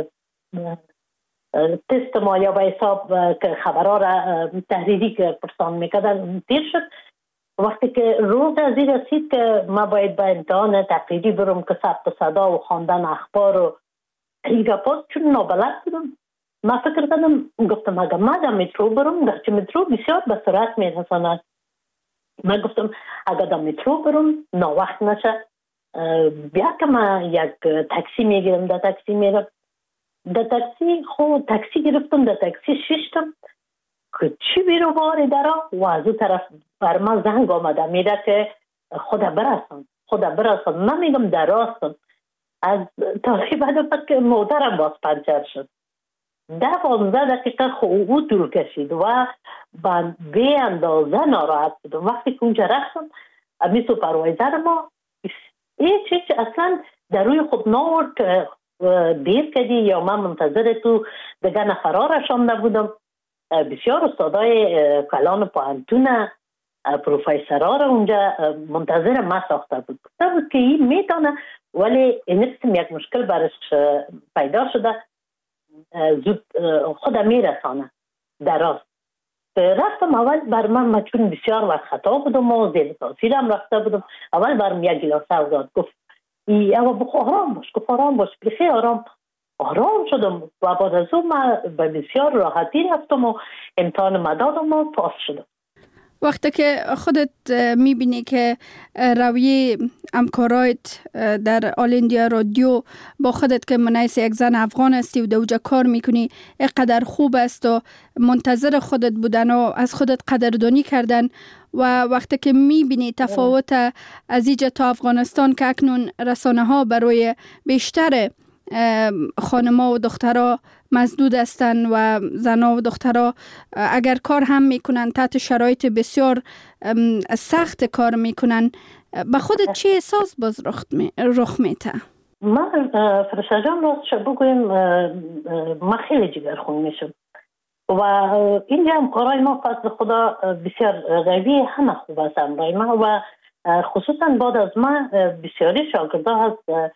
تست ما یا به حساب که خبرها را تحریری که پرسان میکردن تیر شد. وقتی که روز از این رسید که ما باید به امتحان تقریری برم که ثبت صدا و خواندن اخبار و این گپات، چون نابلد بودم، ما فکر کردم، گفتم اگر ما در مترو برم، گرچه مترو بسیار به سرعت میرساند، ما گفتم اگر در مترو برم ناوقت نشه، بیا که ما یک تاکسی میگیرم، در تاکسی میرم. در تاکسی گرفتم، در تاکسی ششتم که چی بیرو باری درا و از اون طرف بر من زنگ آمده میده که خدا برسان. من میگم در راستم از تقریبا که موترم باز پنچر شد. 10-15 دقیقه او طول کشید و من به اندازه ناراحت بودم. وقتی که اونجا رفتم امی سوپروایزر ما هیچ اصلا در روی خود ناورد که دیر کردی یا من منتظر تو دیگه نفرها رشانده بودم. بسیار استادای کلان پوهنتون پروفیسرها را اونجا منتظر ما ساخته بود. گفته بود که این میتونه، ولی این قسم یک مشکل برش پیدا شده، زود خودم میرسانه دراز. رفتم اول بر من چون بسیار وقت خطا بودم و زیر تاثیرم رفته بودم، اول برم یک گلاسه داد. گفت اما بخو آرام باش. گفت آرام باش. بخیر آرام شدم و بعد از اون من به بسیار راحتی رفتم و امتحان مدادم و پاس شدم. وقتی که خودت میبینی که رویه همکارایت در آل اندیا رادیو با خودت که منیس یک زن افغان هستی و دوجا کار میکنی اینقدر خوب است و منتظر خودت بودن و از خودت قدردانی کردن، و وقتی که میبینی تفاوت از اینجا تا افغانستان که اکنون رسانه ها برای بیشتر خانما و دخترها مسدود هستن و زنها و دخترها اگر کار هم میکنن تحت شرایط بسیار سخت کار میکنن، به خودت چه احساس باز رخ میته؟ من فرشته جان راستش بگویم من خیلی جگرخون میشم و اینجا هم کارهای ما فضل خدا بسیار قوی، همه خوب است امرای ما و خصوصا بعد از ما بسیاری شاگرده هست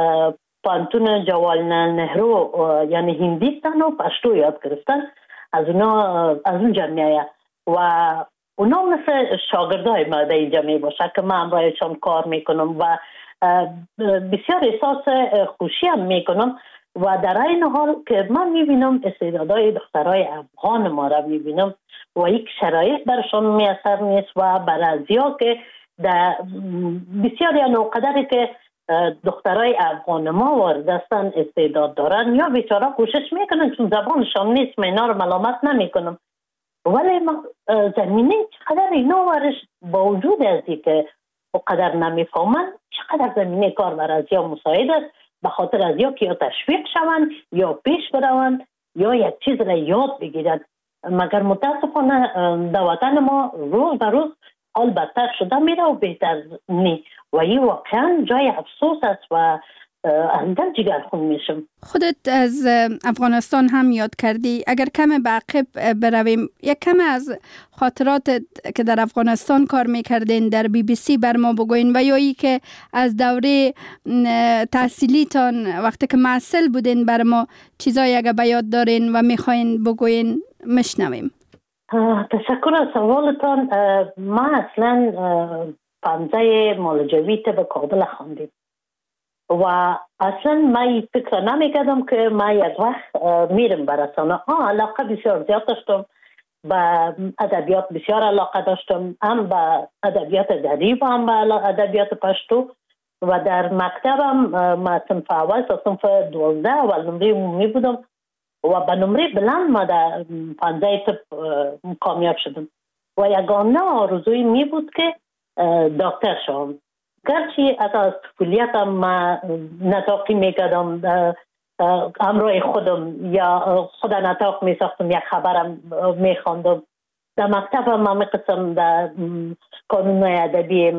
پانتون جواهرلال نهرو یعنی هندیستان و پشتو یاد گرفتن، از اون جمعیه و اونا مثل شاگردای ما در اینجا می باشه که من برایشان کار میکنم و بسیار احساس خوشی هم میکنم و در این حال که من میبینم استعدادهای دخترای افغان ما را میبینم و یک شرایط برشان میسر نیست و برازیا که در بسیاری نوقدری که دخترای افغان ما وارد هستن استعداد دارن یا بیچاره کوشش میکنن چون زبانشان نیست، من اینا رو ملامت نمیکنم، ولی زمینه چقدر اینا ورش با وجود ازی که اقدر نمیفهمن چقدر زمینه کار برازیا مساعد است، به خاطر از یا که یا تشویق شوند یا پیش بروند یا یک چیز را یاد بگیرند. مگر متاسفانه در وطن ما روز به روز حال بدتر شده میره و بهتر نی و این واقعا جای افسوس است و اندر جگرخون میشم. خودت از افغانستان هم یاد کردی، اگر کم به عقب برویم یک کم از خاطرات که در افغانستان کار میکردین در BBC بر ما بگوین و یا ای که از دوره تحصیلیتان وقتی که محصل بودین بر ما چیزایی اگر به یاد دارین و میخواین بگوین مشنویم. تشکر از سوالتان. ما اصلا پانزه مالجویت به کابل خواندیم و اصلا من فکر نمیکردم که من یک وقت میرم به رسانه. علاقه بسیار زیاد داشتم، به ادبیات بسیار علاقه داشتم، هم به ادبیات دری و هم به ادبیات پشتو و در مکتبم ما صنف اول تا صنف 12 اول نمره عمومی بودم و به نمره بلند ما در 15 طب کامیاب شدم و یگانه آرزوی می بود که دکتر شوم. گرچه از طفولیتم ما نطاقی میکردم همراه خودم یا خود نطاق میساختم، یک خبرم میخواندم. در مکتب هم همه قسم در کانون ادبی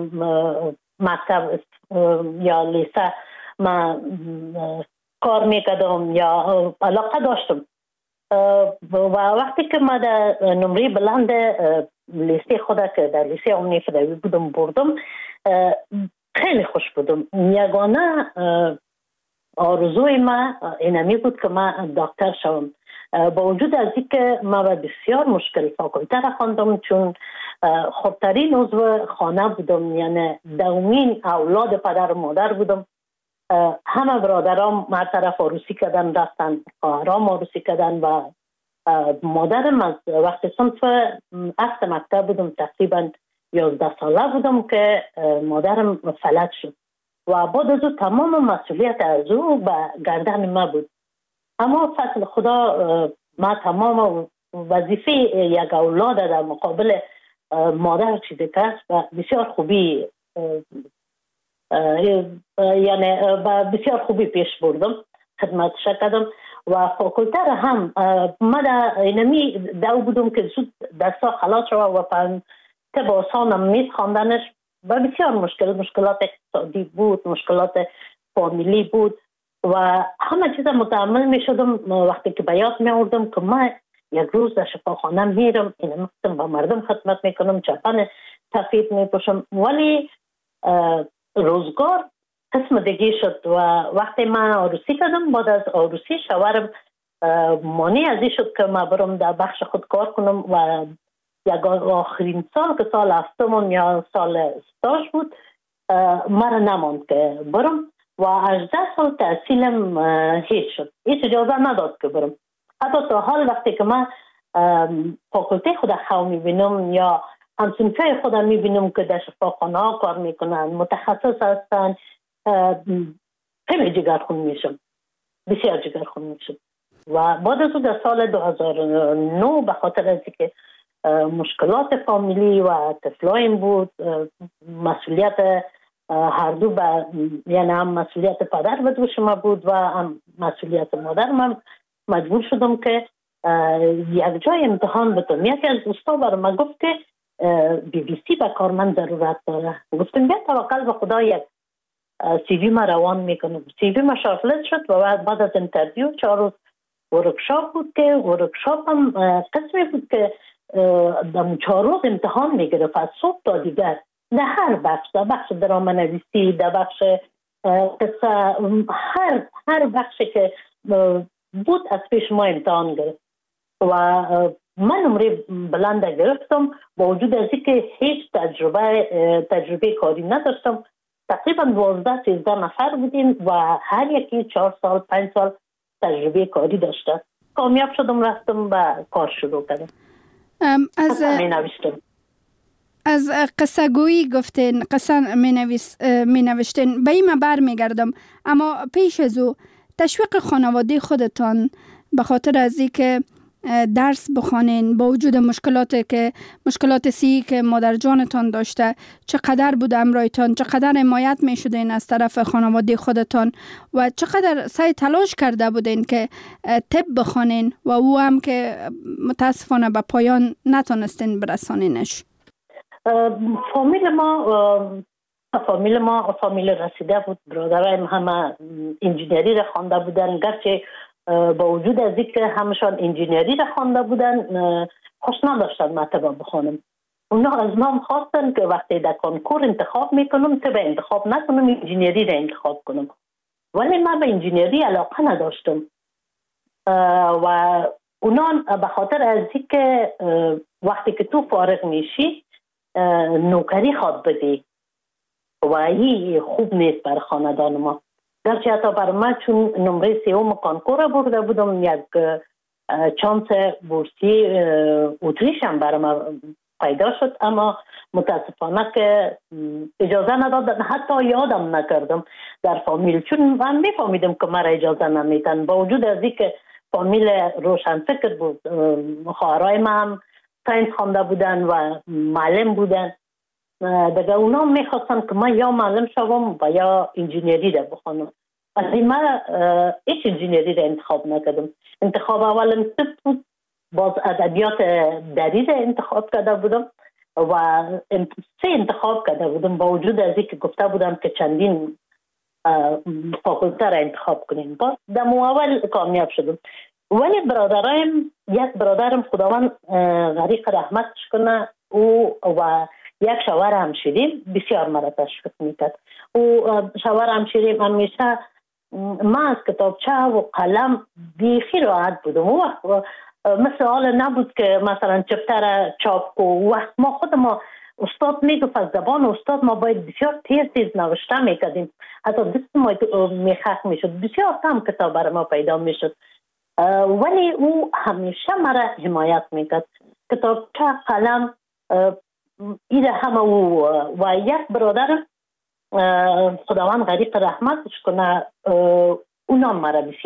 مکتب یا لیسه ما کار میکردم یا علاقه داشتم و وقتی که ما در نمره بلند لیسه خود که در لیسه عمومی فدوی بودم بردم خیلی خوش بودم. یگانه آرزوی ما اینمی بود که من دکتر شوم، با وجود از اینکه ما بسیار مشکل فاکولته را خواندم چون خودترین عضو خانه بودم، یعنی دومین اولاد پدر و مادر بودم. همه برادرام هر طرف عروسی کردن رفتن، خواهرام عروسی کردن و مادرم از وقت صنف هفت مکتب بودم تقریبا 11 ساله بودم که مادرم فلج شد و بعد از او تمام مسئولیت از او به گردن ما بود اما فضل خدا ما تمام وظیفه یک اولاد در مقابل مادر چیزی که و بسیار خوبی یعنی بسیار خوبی پیش بردم، خدمتش کردم و فاکولته را هم ما در اینمی دو بودم که زود دستا خلاص شد و طب آسانم نیست خواندنش و بسیار مشکلات اقتصادی بود، مشکلات فامیلی بود و همه چیز متحمل می شدم. وقتی که به یاد می آوردم که من یک روز در شفاخانه میرم، این مقصد با مردم خدمت میکنم، چپن سفید میپوشم، ولی روزگار قسم دیگه شد و وقتی من عروسی کردم، بعد از عروسی شوهرم مانع از این شد که من برم در بخش خود کار کنم و یک آخرین سال که سال هفتم یا سال استاژ بود مرا نماند که برم و 18 سال تحصیلم هیچ شد، هیچ اجازه نداد که برم. حتی تا حال وقتی که من فاکولته خود خواه میبینم یا همسنفه خود میبینم که در شفاخانه ها کار میکنن، متخصص هستن، خیلی جگرخون میشم، بسیار جگرخون میشم. و بعد از در سال 2009 به خاطر از که مشکلات فامیلی و طفلایم بود، مسئولیت هر دو یعنی هم مسئولیت پدر به دوش ما بود و هم مسئولیت مادر من مجبور شدم که یک جای امتحان بتونم. یکی از دوستا برای من گفت که BBC به کار من ضرورت داره. گفتم بیا توکل به خدا، یک CV ما روان میکنم. CV ما شارتلیست شد و بعد از انترویو 4 روز ورکشاپ بود که ورکشاپ هم قسمی بود که در 4 روز امتحان میگرفت از صبح تا دیگر، در هر بخش، در بخش درام نویسی، در بخش قصه، هر بخشی که بود از پیش ما امتحان گرفت و من نمره بلند گرفتم با وجود از اینکه هیچ تجربه کاری نداشتم. تقریبا 12-13 نفر بودیم و هر یکی 4 سال 5 سال تجربه کاری داشته. کامیاب شدم، رفتم و کار شروع کردم. از قصه گویی گفتین، قصه می نوشتین، به این بر می گردم. اما پیش از او تشویق خانواده خودتان به خاطر از این که درس بخوانین با وجود مشکلات صحی که مادر جانتان داشته، چقدر بود امرایتان، چقدر حمایت می شدین از طرف خانواده خودتان و چقدر سعی تلاش کرده بودین که طب بخوانین و او هم که متاسفانه به پایان نتونستین برسانینش؟ فامیل ما فامیل رسیده بود. برادرایم همه انجینری را خوانده بودن، گرچه با وجود از اینکه همشان انجینری را خوانده بودن خوش نداشتن من طب بخوانم. اونا از من خواستن که وقتی در کنکور انتخاب میکنم طب انتخاب نکنم، انجینری را انتخاب کنم، ولی من به انجینری علاقه نداشتم و اونا به خاطر از اینکه وقتی که تو فارغ میشی نوکری خواد بدی و این خوب نیست بر خاندان ما. گرچه حتی بر من چون نمره 3 کانکور برده بودم، یک چانس بورسی اتریش هم بر من پیدا شد، اما متاسفانه که اجازه ندادن، حتی یادم نکردم در فامیل، چون من میفهمیدم که مرا اجازه نمیدن. با وجود از این که فامیل روشن فکر بود، خواهرای من هم ساینس خوانده بودن و معلم بودن، دیگه اونا میخواستن که من یا معلم شوم و یا انجینری را بخونم. ولی من هیچ انجینری را انتخاب نکردم. انتخاب اولم طب بود، باز ادبیات دری را انتخاب کرده بودم و 3 انتخاب کرده بودم با وجود از اینکه گفته بودم که چندین فاکولته را انتخاب کنیم. باز در اول کامیاب شدم. ولی برادرایم، یک برادرم خداوند غریق رحمتش کنه، او و یک شوهر همشیریم بسیار مرا تشویق میکرد. او شوهر همشیریم همیشه من از کتابچه و قلم بیخی راحت بودم. او وقت مثل حال نبود که مثلا چپتر چاپ کو. وقت ما خود ما استاد میگفت از زبان استاد ما باید بسیار تیز نوشته میکردیم، حتی دست ما میخک میشد، بسیار کم کتاب برای ما پیدا میشد. ولی او همیشه مرا حمایت میکرد. کتابچه قلم ایده همه او و یک برادر خداوند غریق رحمتش کنه، اونا مرا بسیار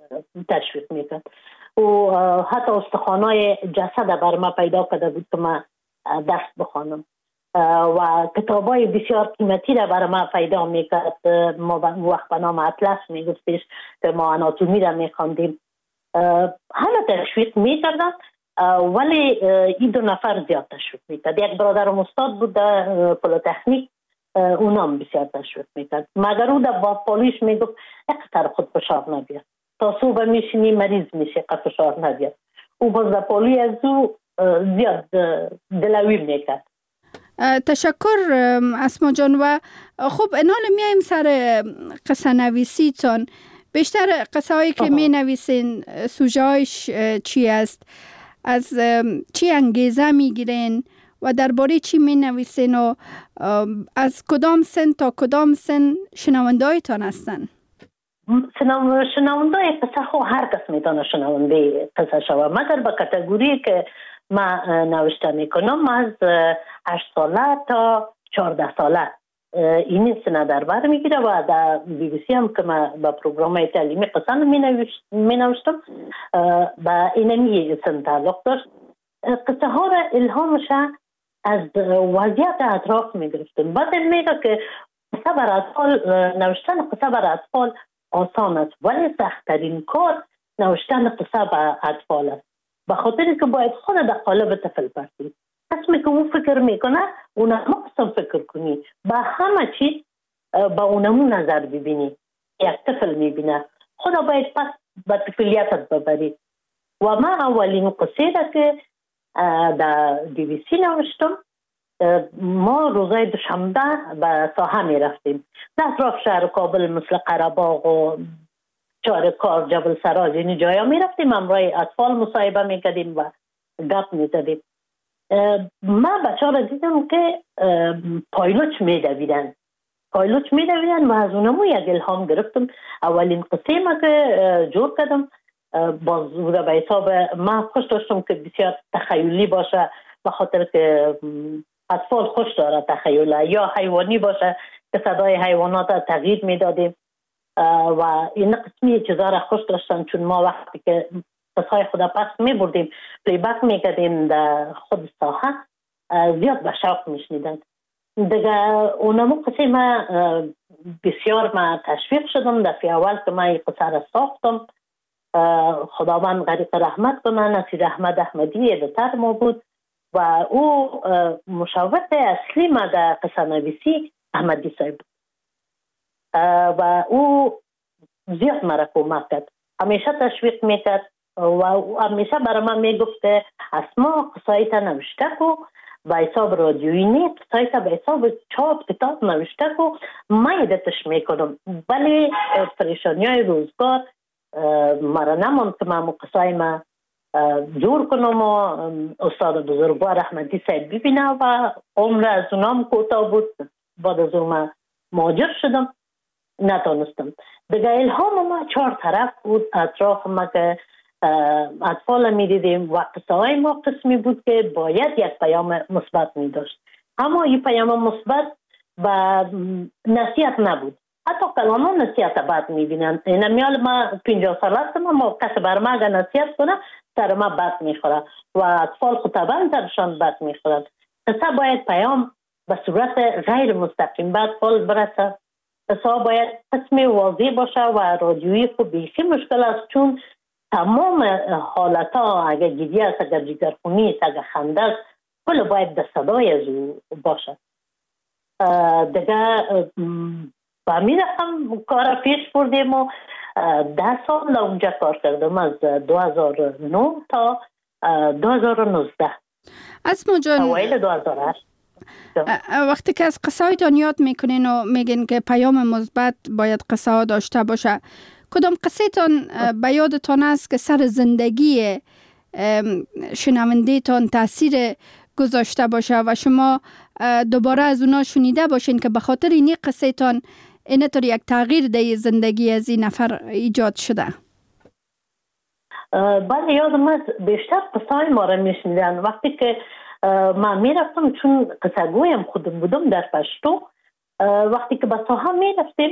تشویق میکرد و حتی استخوانای جسد بر ما پیدا کرده بود که ما دست بخوانم و کتابای بسیار قیمتی را برای ما پیدا میکرد. ما وقت به نام اطلس میگفتش که ما آناتومی را میخواندیم. همه تشویق میکردن ولی این 2 نفر زیاد تشویق میکرد. یک برادرم استاد بود در پلیتکنیک، اونام بسیار تشویق میکرد، مگر او در پالیش میگفت اقتر خود فشار نبید، تا صبح میشینی مریض میشه قد فشار نبید. او باز در پالی از او زیاد دلوی میکرد. تشکر اسما جان. و خب انال میایم سر قصه نویسی تان. بیشتر قصه هایی که می نویسین سوژه هایش چی است؟ از چی انگیزه می گیرین و درباره چی می نویسین و از کدام سن تا کدام سن شنونده هایتان هستن؟ شنونده قصه خو هر کس میتونه شنونده قصه شوه، مگر به کاتگوری که ما نوشته میکنم از 8 ساله تا 14 ساله این سنه در بر میگیره و در بی بی سی هم که ما با پروگرام تعلیمی قصه می نوشتم با اینمی سن تعلق داشت. قصه ها را الهامش از وضعیت اطراف میگرفتم. بعد میگه که قصه بر اطفال نوشتن قصه بر اطفال آسان است ولی سخت‌ترین کار نوشتن قصه بر اطفال است، به خاطر که باید خود در قالب طفل باشی. اسمی که او فکر میکنه اونم قسم فکر کنی، با همه چیز با اونمو نظر ببینی. یک طفل میبینه خدا باید پس به طفلیتت ببری. و ما اولین قصه را که در بی بی سی نوشتم، ما روزای دوشنبه به ساحه میرفتیم در اطراف شهر کابل مثل قره‌باغ و چارکار، جبل سراج، این جایا میرفتیم، همراه اطفال مصاحبه میکردیم و گپ میزدیم. من بچه ها را دیدم که پایلوچ میدویدن و از اونمو یک الهام گرفتم. اولین قصه ما که جور کردم باز به حساب من خوش داشتم که بسیار تخیلی باشه، به خاطر که اطفال خوش داره تخیل، یا حیوانی باشه که صدای حیوانات تغییر میدادیم و این قسمی چیزا را خوش داشتن، چون ما وقتی که قصهای خدا پس میبردیم پلیبک میکردیم در خود ساحه زیاد به شوق میشنیدن دیگه. اونمو قصه ما بسیار ما تشویق شدم. دفعه اول که ما این قصه را ساختم خداوند غریق رحمت کنه، نصیر احمد احمدی ادیتور ما بود و او مشاور اصلی ما در قصه نویسی احمدی صاحب بود و او زیاد مرا کمک کرد، همیشه تشویق میکرد و همیشه برای من میگفت اسما قصایت نوشته کو به حساب رادیویی نیست، قصایت به حساب چاپ کتاب نوشته کو، من ادتش میکنم. ولی پریشانی های روزگار مرا نماند که من قصای ما جور کنم و استاد بزرگوار احمدی صاحب ببینه و عمر از اونام کوتاه بود. بعد از اون من مهاجر شدم، نتونستم دیگه. الهام ما 4 طرف بود اطراف ما که اطفال می دیدیم و قصه های ما قسمی بود که باید یک پیام مثبت می داشت، اما این پیام مثبت و نصیحت نبود. حتی کلاما نصیحت بد می بینن. این میال ما 50 ساله هستم، ما کسی بر ما اگر نصیحت کنه سر ما بد می خوره و اطفال خود طبعا سرشان بد می خورن. قصه باید پیام به صورت غیر مستقیم به اطفال برسه. قصه باید قسمی واضح باشه و رادیویی خود بیخی مشکل است، چون تمام حالت ها اگر گریه است، اگر جگرخونی است، اگر خنده است، کل باید در صدای از او باشه. دیگه با همین رقم کار پیش بردیم و 10 سال اونجا کار کردم، از 2009 تا 2019. اسما جان، اوایل 2008 وقتی که از قصه هایتان یاد میکنین و میگین که پیام مثبت باید قصه ها داشته باشه، کدام قصه تان به یادتان است که سر زندگی شنونده تان تاثیر گذاشته باشه و شما دوباره از اونا شنیده باشین که به خاطر این قصه تان اینطور یک تغییر در زندگی از این نفر ایجاد شده؟ بله، یادم است بیشتر قصه های ما را میشنیدن. وقتی که من میرفتم، چون قصه گویم خودم بودم در پشتو، وقتی که به ساحه میرفتیم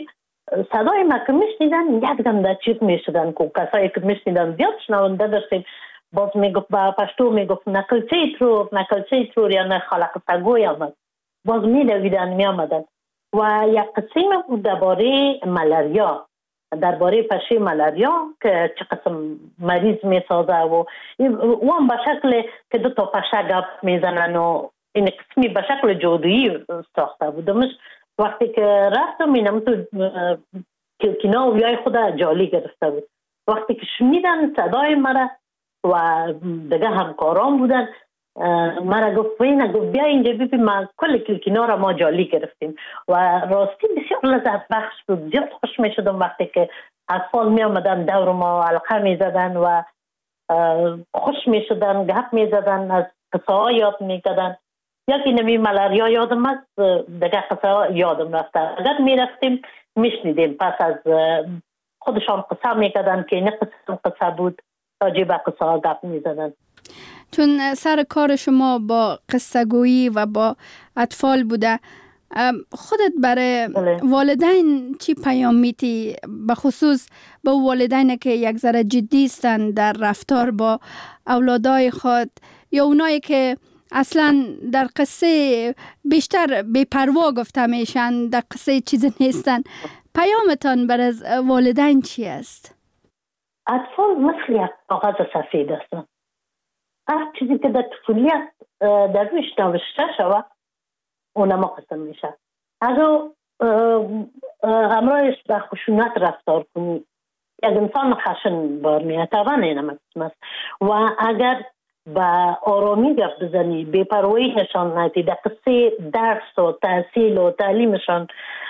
صدای ما که میشنیدن یک دم در چیز میشدن که کسایی که میشنیدن زیاد شنونده داشتیم. باز میگفت با پشتو میگفت نکلچه ترور یا نه خلق سگوی آمد. باز میدویدن میامدن و یک قسم بود درباره ملاریا، درباره پشه ملاریا که چه قسم مریض میسازه و هم به شکل که دو تا پشه گپ میزنن و این قسمی به شکل جادویی ساخته بودمش. وقتی که رفتم اینم تو کلکینا و یای خود جالی گرفته بود. وقتی که شنیدن صدای مرا و دیگه همکاران بودن مرا گفت بیا اینجا ببین ما کل کلکینا را ما جالی گرفتیم و راستی بسیار لذت بخش بود. زیاد خوش می شدم وقتی که اطفال می آمدن دور ما حلقه می زدن و خوش می شدن، گپ می زدن، از قصه ها یاد می کردن. یکی نمی ملاریا یادم است، دیگه قصه ها یادم رفته. اگر می رفتیم می شنیدیم، پس از خودشان قصه می کردن که این قصه بود، راجع به قصه ها گپ می زدن. چون سر کار شما با قصه گویی و با اطفال بوده، خودت برای والدین چی پیام میتی؟ به خصوص به والدین که یک ذره جدی هستند در رفتار با اولادای خود یا اونایی که اصلا در قصه بیشتر بی‌پروا گفته میشن، در قصه چیزی نیستن، پیامتان برای والدین چی است؟ اطفال مثل یک کاغذ سفید هستند. هر چیزی که در طفولیت در روش نوشته شود اونما قسم میشه. اگر همراهش به خشونت رفتار کنی یک انسان خشن بار میاد، طبعا اینم قسم است. و اگر با آرامی گفت بزنی، بی‌پروایی نشان ندی، در قصه درس و تحصیل و تعلیمشان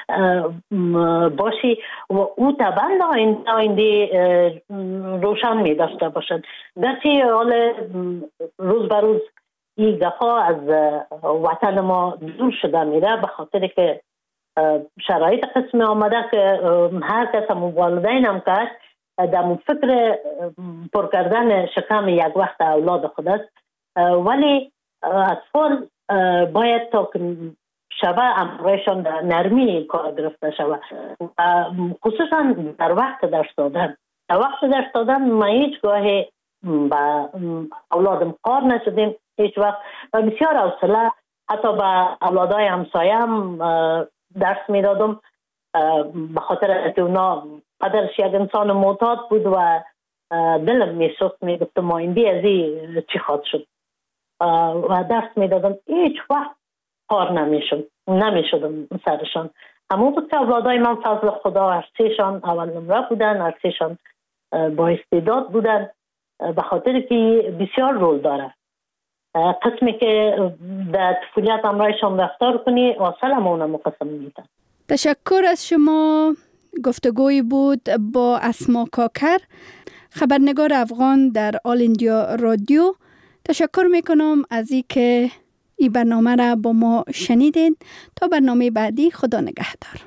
باشی و او طبعا آینده روشن می داشته باشد. گرچه حال روز به روز این دفعه از وطن ما دور شده میره به خاطر که شرایط قسم آمده که هر کس هم والدین هم کرد در فکر پر کردن شکم یک وقت اولاد خود است، ولی اطفال باید تا شبه امرایشان در نرمی کار گرفته شود، خصوصا در وقت درس دادن. در وقت درس دادن ما هیچ گاهی با اولادم کار نشدیم هیچ وقت و بسیار حوصله حتی با اولادای همسایه هم درس میدادم به خاطر که اونا پدرش یک انسان معتاد بود و دلم میسوخت، میگفتم آینده از این چی خواهد شد و درس میدادم. هیچ وقت کار نمیشدم سرشان. همون بود که اولادای من فضل خدا هرسیشان اول نمره بودن، هرسیشان با استعداد بودن به خاطر که بسیار رول داره. قسمی که در طفولیت امرایشان رفتار کنی اصلا همون قسم میدن. تشکر از شما. گفتگوی بود با اسما کاکر، خبرنگار افغان در آل اندیا رادیو. تشکر میکنم از این که این برنامه را با ما شنیدین. تا برنامه بعدی، خدا نگهدار.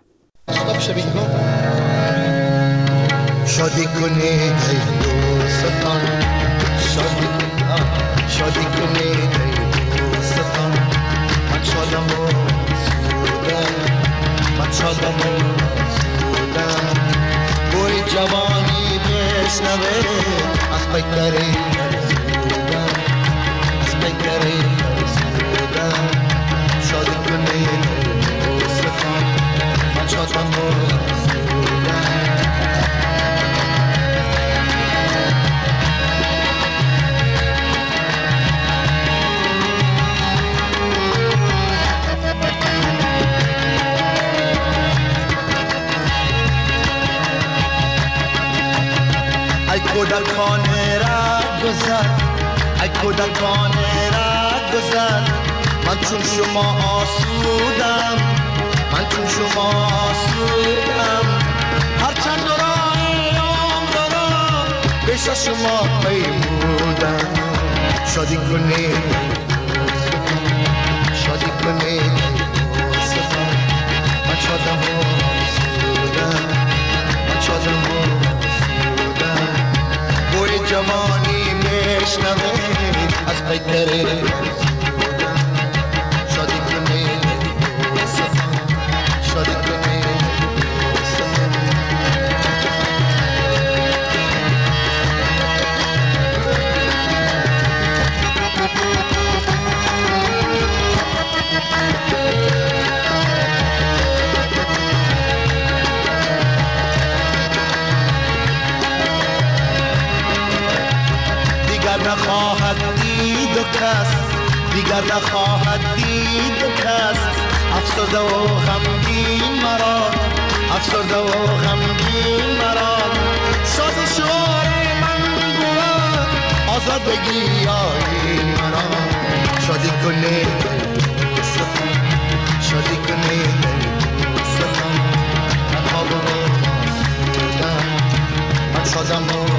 شادی کنید دوستان، شادی کنید دوستان، من شادم و سودم، من شادم و سودم. بوی جوانی بشنوه از پیکری سودم، از پیکری سودم. شادی کنید دوستان، من شادم و سودم. ای کودکان را گذر، ای کودکان را گذر، من چون شما آسودم، من چون شما آسودم. هرچند رایم دارم پیش شما پیمودم. شادی کنید شادی کنید دوستان، من شادم و آسودم، من شادم و جوانی میشنوید از پیکره شادی کنید شادی کنید نخواهد دید و کس، دیگر نخواهد دید و کس. افسرده و غمگین مرا، افسرده و غمگین مرا. شاد شعار من بود آزادگی آیین مرا. شادی کنه سخن، شادی کنه سخن. من خواب و من شادم و